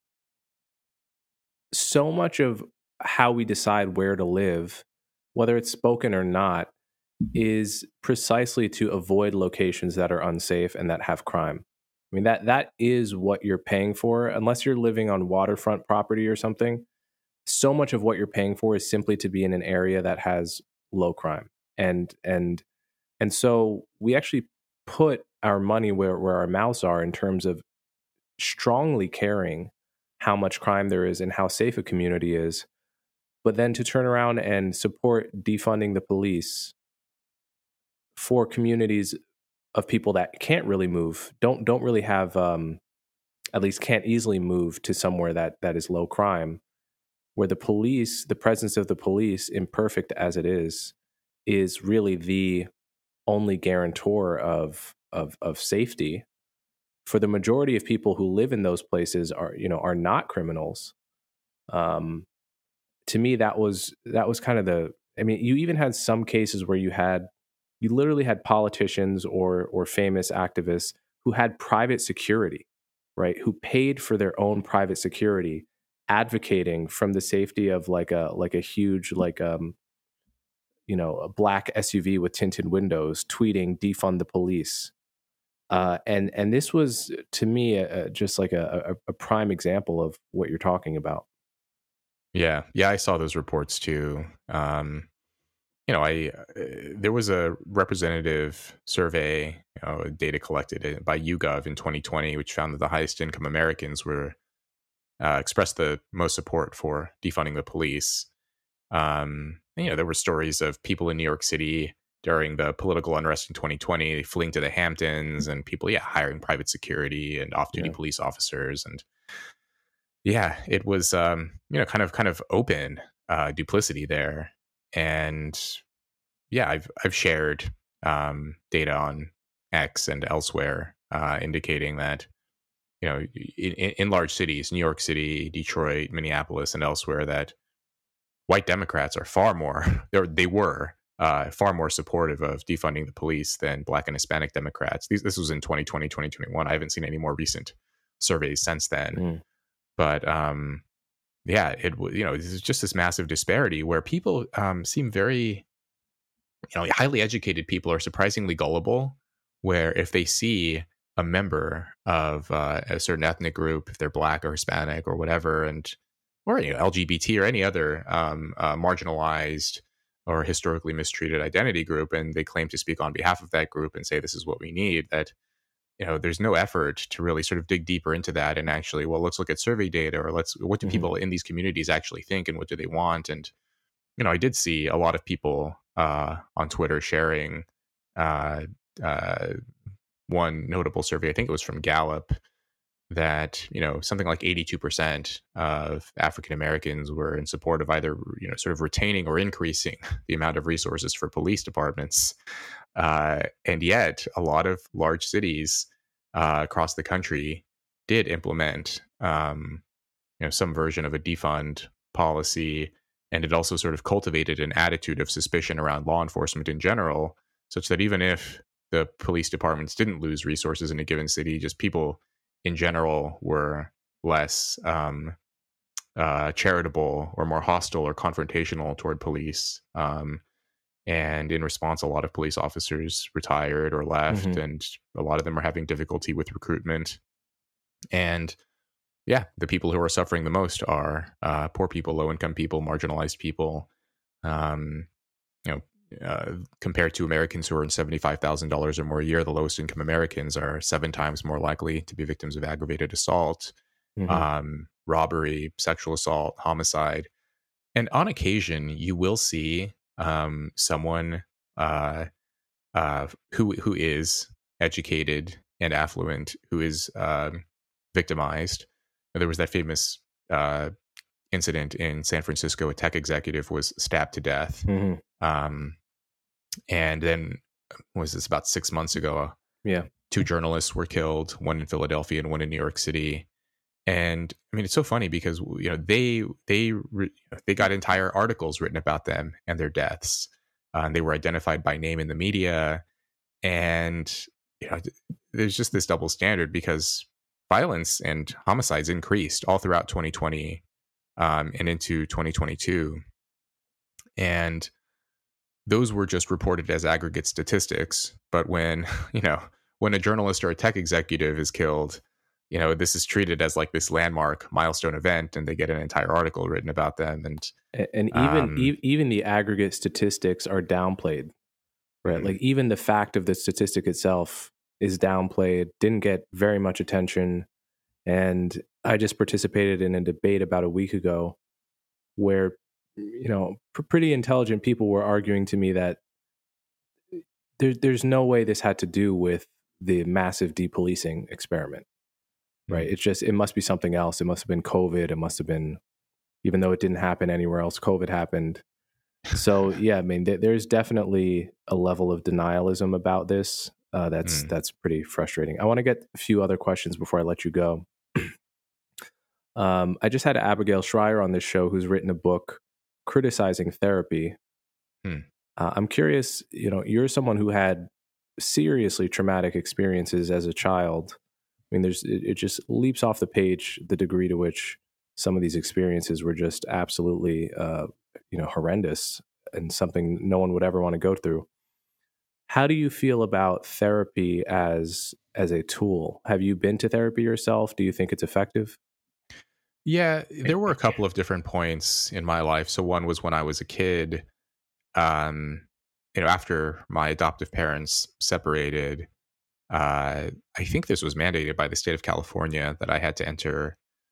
so much of how we decide where to live, whether it's spoken or not, is precisely to avoid locations that are unsafe and that have crime. I mean, that is what you're paying for, unless you're living on waterfront property or something. So much of what you're paying for is simply to be in an area that has low crime. And so we actually put our money where our mouths are in terms of strongly caring how much crime there is and how safe a community is. But then to turn around and support defunding the police for communities of people that can't really move, don't really have, at least can't easily move to somewhere that is low crime, where the presence of the police, imperfect as it is really the only guarantor of safety for the majority of people who live in those places are not criminals. Um, to me, that was kind of the. I mean, you even had some cases where you literally had politicians or famous activists who had private security, right? Who paid for their own private security, advocating from the safety of like a huge a black SUV with tinted windows, tweeting "defund the police." And this was to me just like a prime example of what you're talking about. Yeah, yeah, I saw those reports too. I there was a representative survey, data collected by YouGov in 2020, which found that the highest income Americans were expressed the most support for defunding the police. There were stories of people in New York City during the political unrest in 2020 fleeing to the Hamptons, and people, hiring private security and off-duty Yeah. police officers, and it was kind of open duplicity there, and I've shared data on X and elsewhere indicating that in large cities, New York City, Detroit, Minneapolis, and elsewhere, that white Democrats are far more they were far more supportive of defunding the police than Black and Hispanic Democrats. This was in 2020, 2021. I haven't seen any more recent surveys since then, Mm. but this is just this massive disparity where people seem very, highly educated people are surprisingly gullible, where if they see a member of a certain ethnic group, if they're Black or Hispanic or whatever, or LGBT or any other marginalized or historically mistreated identity group, and they claim to speak on behalf of that group and say this is what we need, that there's no effort to really sort of dig deeper into that and actually, well, let's look at survey data, or what do Mhm. people in these communities actually think, and what do they want. And I did see a lot of people on Twitter sharing uh, uh, one notable survey. I think it was from Gallup, that something like 82% of African Americans were in support of either sort of retaining or increasing the amount of resources for police departments, and yet a lot of large cities across the country did implement some version of a defund policy, and it also sort of cultivated an attitude of suspicion around law enforcement in general, such that even if the police departments didn't lose resources in a given city, just people in general were less charitable or more hostile or confrontational toward police. And in response, a lot of police officers retired or left, Mhm. and a lot of them are having difficulty with recruitment. And the people who are suffering the most are poor people, low income people, marginalized people. Um, you know, Compared to Americans who earn $75,000 or more a year, the lowest income Americans are 7 times more likely to be victims of aggravated assault, Mhm. robbery, sexual assault, homicide. And on occasion, you will see someone uh, who is educated and affluent, who is victimized. There was that famous uh, incident in San Francisco. A tech executive was stabbed to death. Mhm. Um, and then, was this about 6 months ago? Yeah. 2 journalists were killed, one in Philadelphia and one in New York City. And I mean, it's so funny because they got entire articles written about them and their deaths. And they were identified by name in the media. And there's just this double standard because violence and homicides increased all throughout 2020 and into 2022. And those were just reported as aggregate statistics. But when, when a journalist or a tech executive is killed, this is treated as like this landmark milestone event, and they get an entire article written about them. And even the aggregate statistics are downplayed, right? Mm-hmm. Like even the fact of the statistic itself is downplayed, didn't get very much attention. And I just participated in a debate about a week ago where, pretty intelligent people were arguing to me that there's no way this had to do with the massive depolicing experiment, right? Mm-hmm. It's just, it must be something else. It must have been COVID. It must have been, even though it didn't happen anywhere else, COVID happened. So yeah, I mean, there's definitely a level of denialism about this. That's pretty frustrating. I want to get a few other questions before I let you go. I just had Abigail Schreier on this show, who's written a book criticizing therapy. I'm curious, you're someone who had seriously traumatic experiences as a child. I mean, it just leaps off the page the degree to which some of these experiences were just absolutely, horrendous and something no one would ever want to go through. How do you feel about therapy as a tool? Have you been to therapy yourself? Do you think it's effective? Yeah, there were a couple of different points in my life. So one was when I was a kid, after my adoptive parents separated. I think this was mandated by the state of California that I had to enter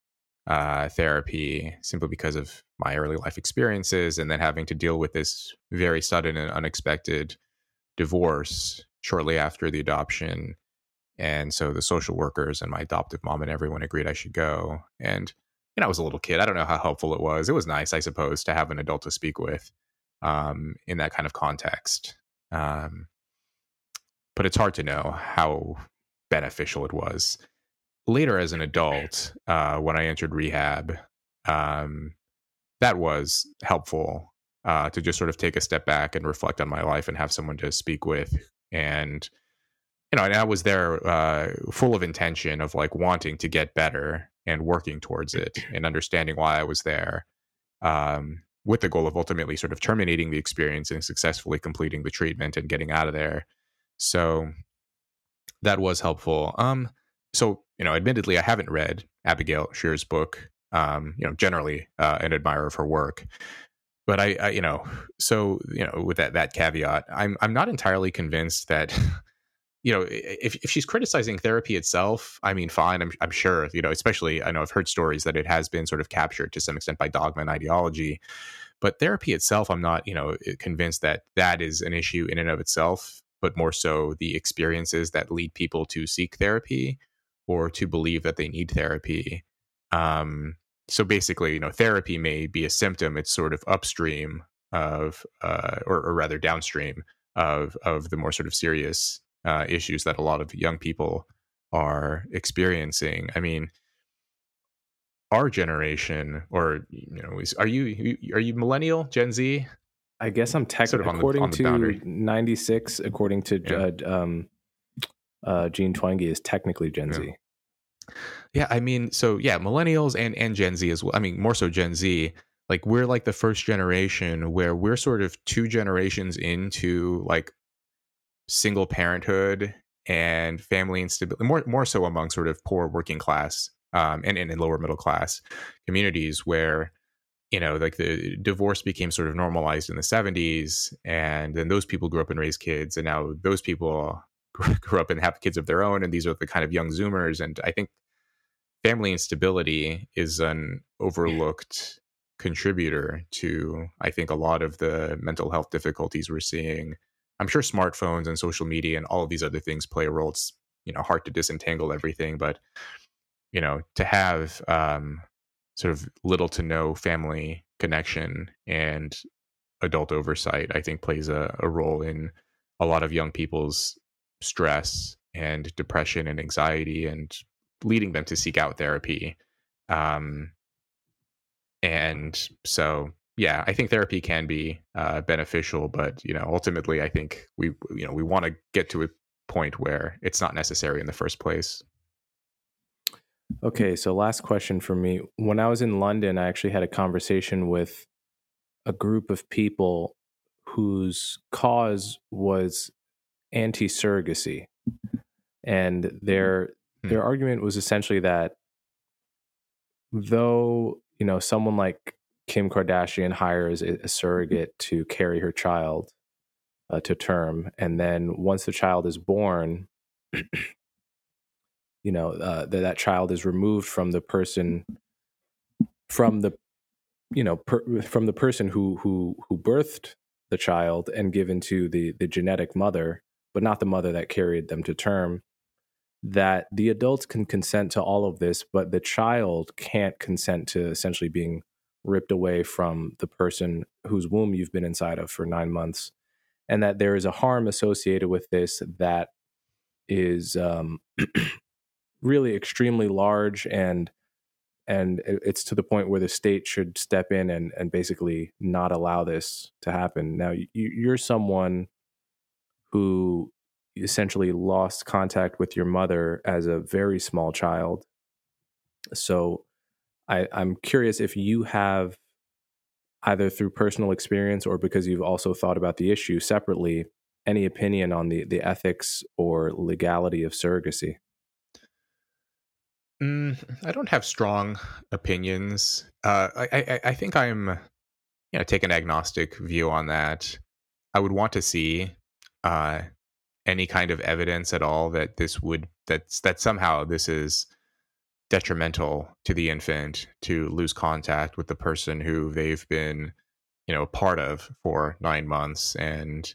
therapy simply because of my early life experiences, and then having to deal with this very sudden and unexpected divorce shortly after the adoption. And so the social workers and my adoptive mom and everyone agreed I should go. And I was a little kid. I don't know how helpful it was. It was nice, I suppose, to have an adult to speak with in that kind of context. But it's hard to know how beneficial it was. Later, as an adult, when I entered rehab, that was helpful to just sort of take a step back and reflect on my life and have someone to speak with. And and I was there full of intention of like wanting to get better and working towards it and understanding why I was there, with the goal of ultimately sort of terminating the experience and successfully completing the treatment and getting out of there. So that was helpful. So admittedly, I haven't read Abigail Shear's book. Generally an admirer of her work, but so with that caveat, I'm not entirely convinced that if she's criticizing therapy itself, I mean, fine. I'm sure, especially I know I've heard stories that it has been sort of captured to some extent by dogma and ideology, but therapy itself, I'm not, convinced that that is an issue in and of itself, but more so the experiences that lead people to seek therapy or to believe that they need therapy. So basically, therapy may be a symptom. It's sort of upstream of, or rather downstream of the more sort of serious issues that a lot of young people are experiencing. I mean, our generation, or are you millennial, Gen Z? I guess I'm Sort of according on the to boundary. 96, according to Gene Twenge, is technically Gen Yeah. Z. Yeah, I mean, so yeah, millennials and Gen Z as well. I mean, more so Gen Z. Like we're like the first generation where we're sort of two generations into like single parenthood and family instability, more so among sort of poor working class and lower middle class communities where like the divorce became sort of normalized in the 70s, and then those people grew up and raised kids, and now those people grew up and have kids of their own, and these are the kind of young Zoomers. And I think family instability is an overlooked contributor to, I think, a lot of the mental health difficulties we're seeing. I'm sure smartphones and social media and all of these other things play a role. It's hard to disentangle everything, but to have sort of little to no family connection and adult oversight, I think plays a role in a lot of young people's stress and depression and anxiety, and leading them to seek out therapy. And so yeah, I think therapy can be beneficial, but ultimately, I think we want to get to a point where it's not necessary in the first place. Okay, so last question for me. When I was in London, I actually had a conversation with a group of people whose cause was anti-surrogacy, and Hmm. their argument was essentially that though someone like Kim Kardashian hires a surrogate to carry her child to term, and then once the child is born, that child is removed from the person from the from the person who birthed the child and given to the genetic mother, but not the mother that carried them to term. That the adults can consent to all of this, but the child can't consent to essentially being ripped away from the person whose womb you've been inside of for 9 months, and that there is a harm associated with this that is really extremely large, and it's to the point where the state should step in and basically not allow this to happen. Now, you're someone who essentially lost contact with your mother as a very small child. So I'm curious if you have, either through personal experience or because you've also thought about the issue separately, any opinion on the ethics or legality of surrogacy. I don't have strong opinions. I think I'm take an agnostic view on that. I would want to see uh, any kind of evidence at all that that somehow this is detrimental to the infant to lose contact with the person who they've been a part of for 9 months, and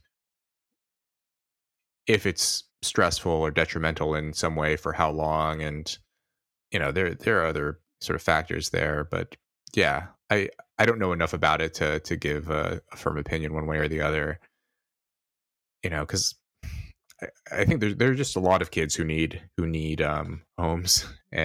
if it's stressful or detrimental in some way, for how long, and there are other sort of factors there. But yeah, I don't know enough about it to give a firm opinion one way or the other, because I think there's just a lot of kids who need homes,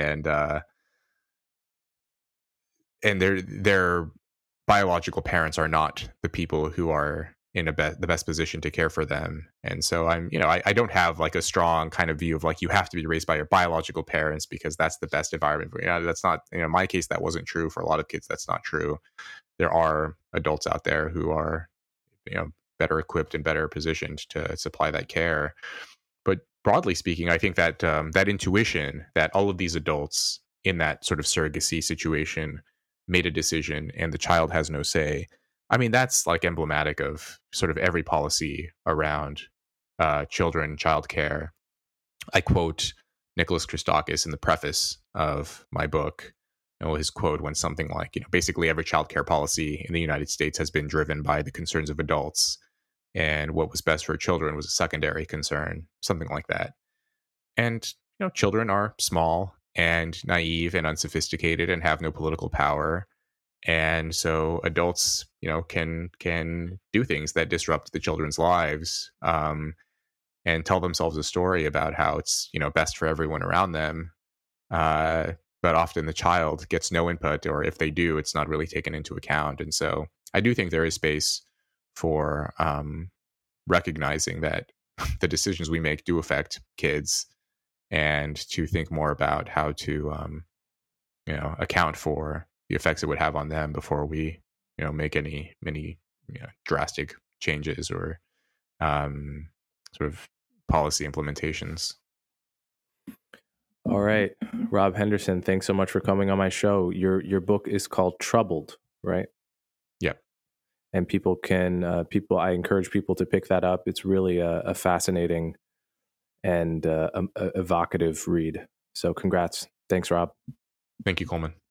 and their biological parents are not the people who are in the best position to care for them. And so I don't have like a strong kind of view of like you have to be raised by your biological parents because that's the best environment for you. That's not, in my case, that wasn't true. For a lot of kids, that's not true. There are adults out there who are, better equipped and better positioned to supply that care. But broadly speaking, I think that that intuition that all of these adults in that sort of surrogacy situation made a decision and the child has no say. I mean, that's like emblematic of sort of every policy around children, child care. I quote Nicholas Christakis in the preface of my book. His quote went something like, basically every child care policy in the United States has been driven by the concerns of adults, and what was best for children was a secondary concern, something like that. And children are small and naive and unsophisticated and have no political power, and so adults can do things that disrupt the children's lives, and tell themselves a story about how it's best for everyone around them, uh, but often the child gets no input, or if they do, it's not really taken into account. And so I do think there is space for recognizing that the decisions we make do affect kids, and to think more about how to account for the effects it would have on them before we make any drastic changes or um, sort of policy implementations. All right, Rob Henderson, thanks so much for coming on my show. Your book is called Troubled, right? Yeah. And I encourage people to pick that up. It's really a fascinating and evocative read. So congrats. Thanks, Rob. Thank you, Coleman.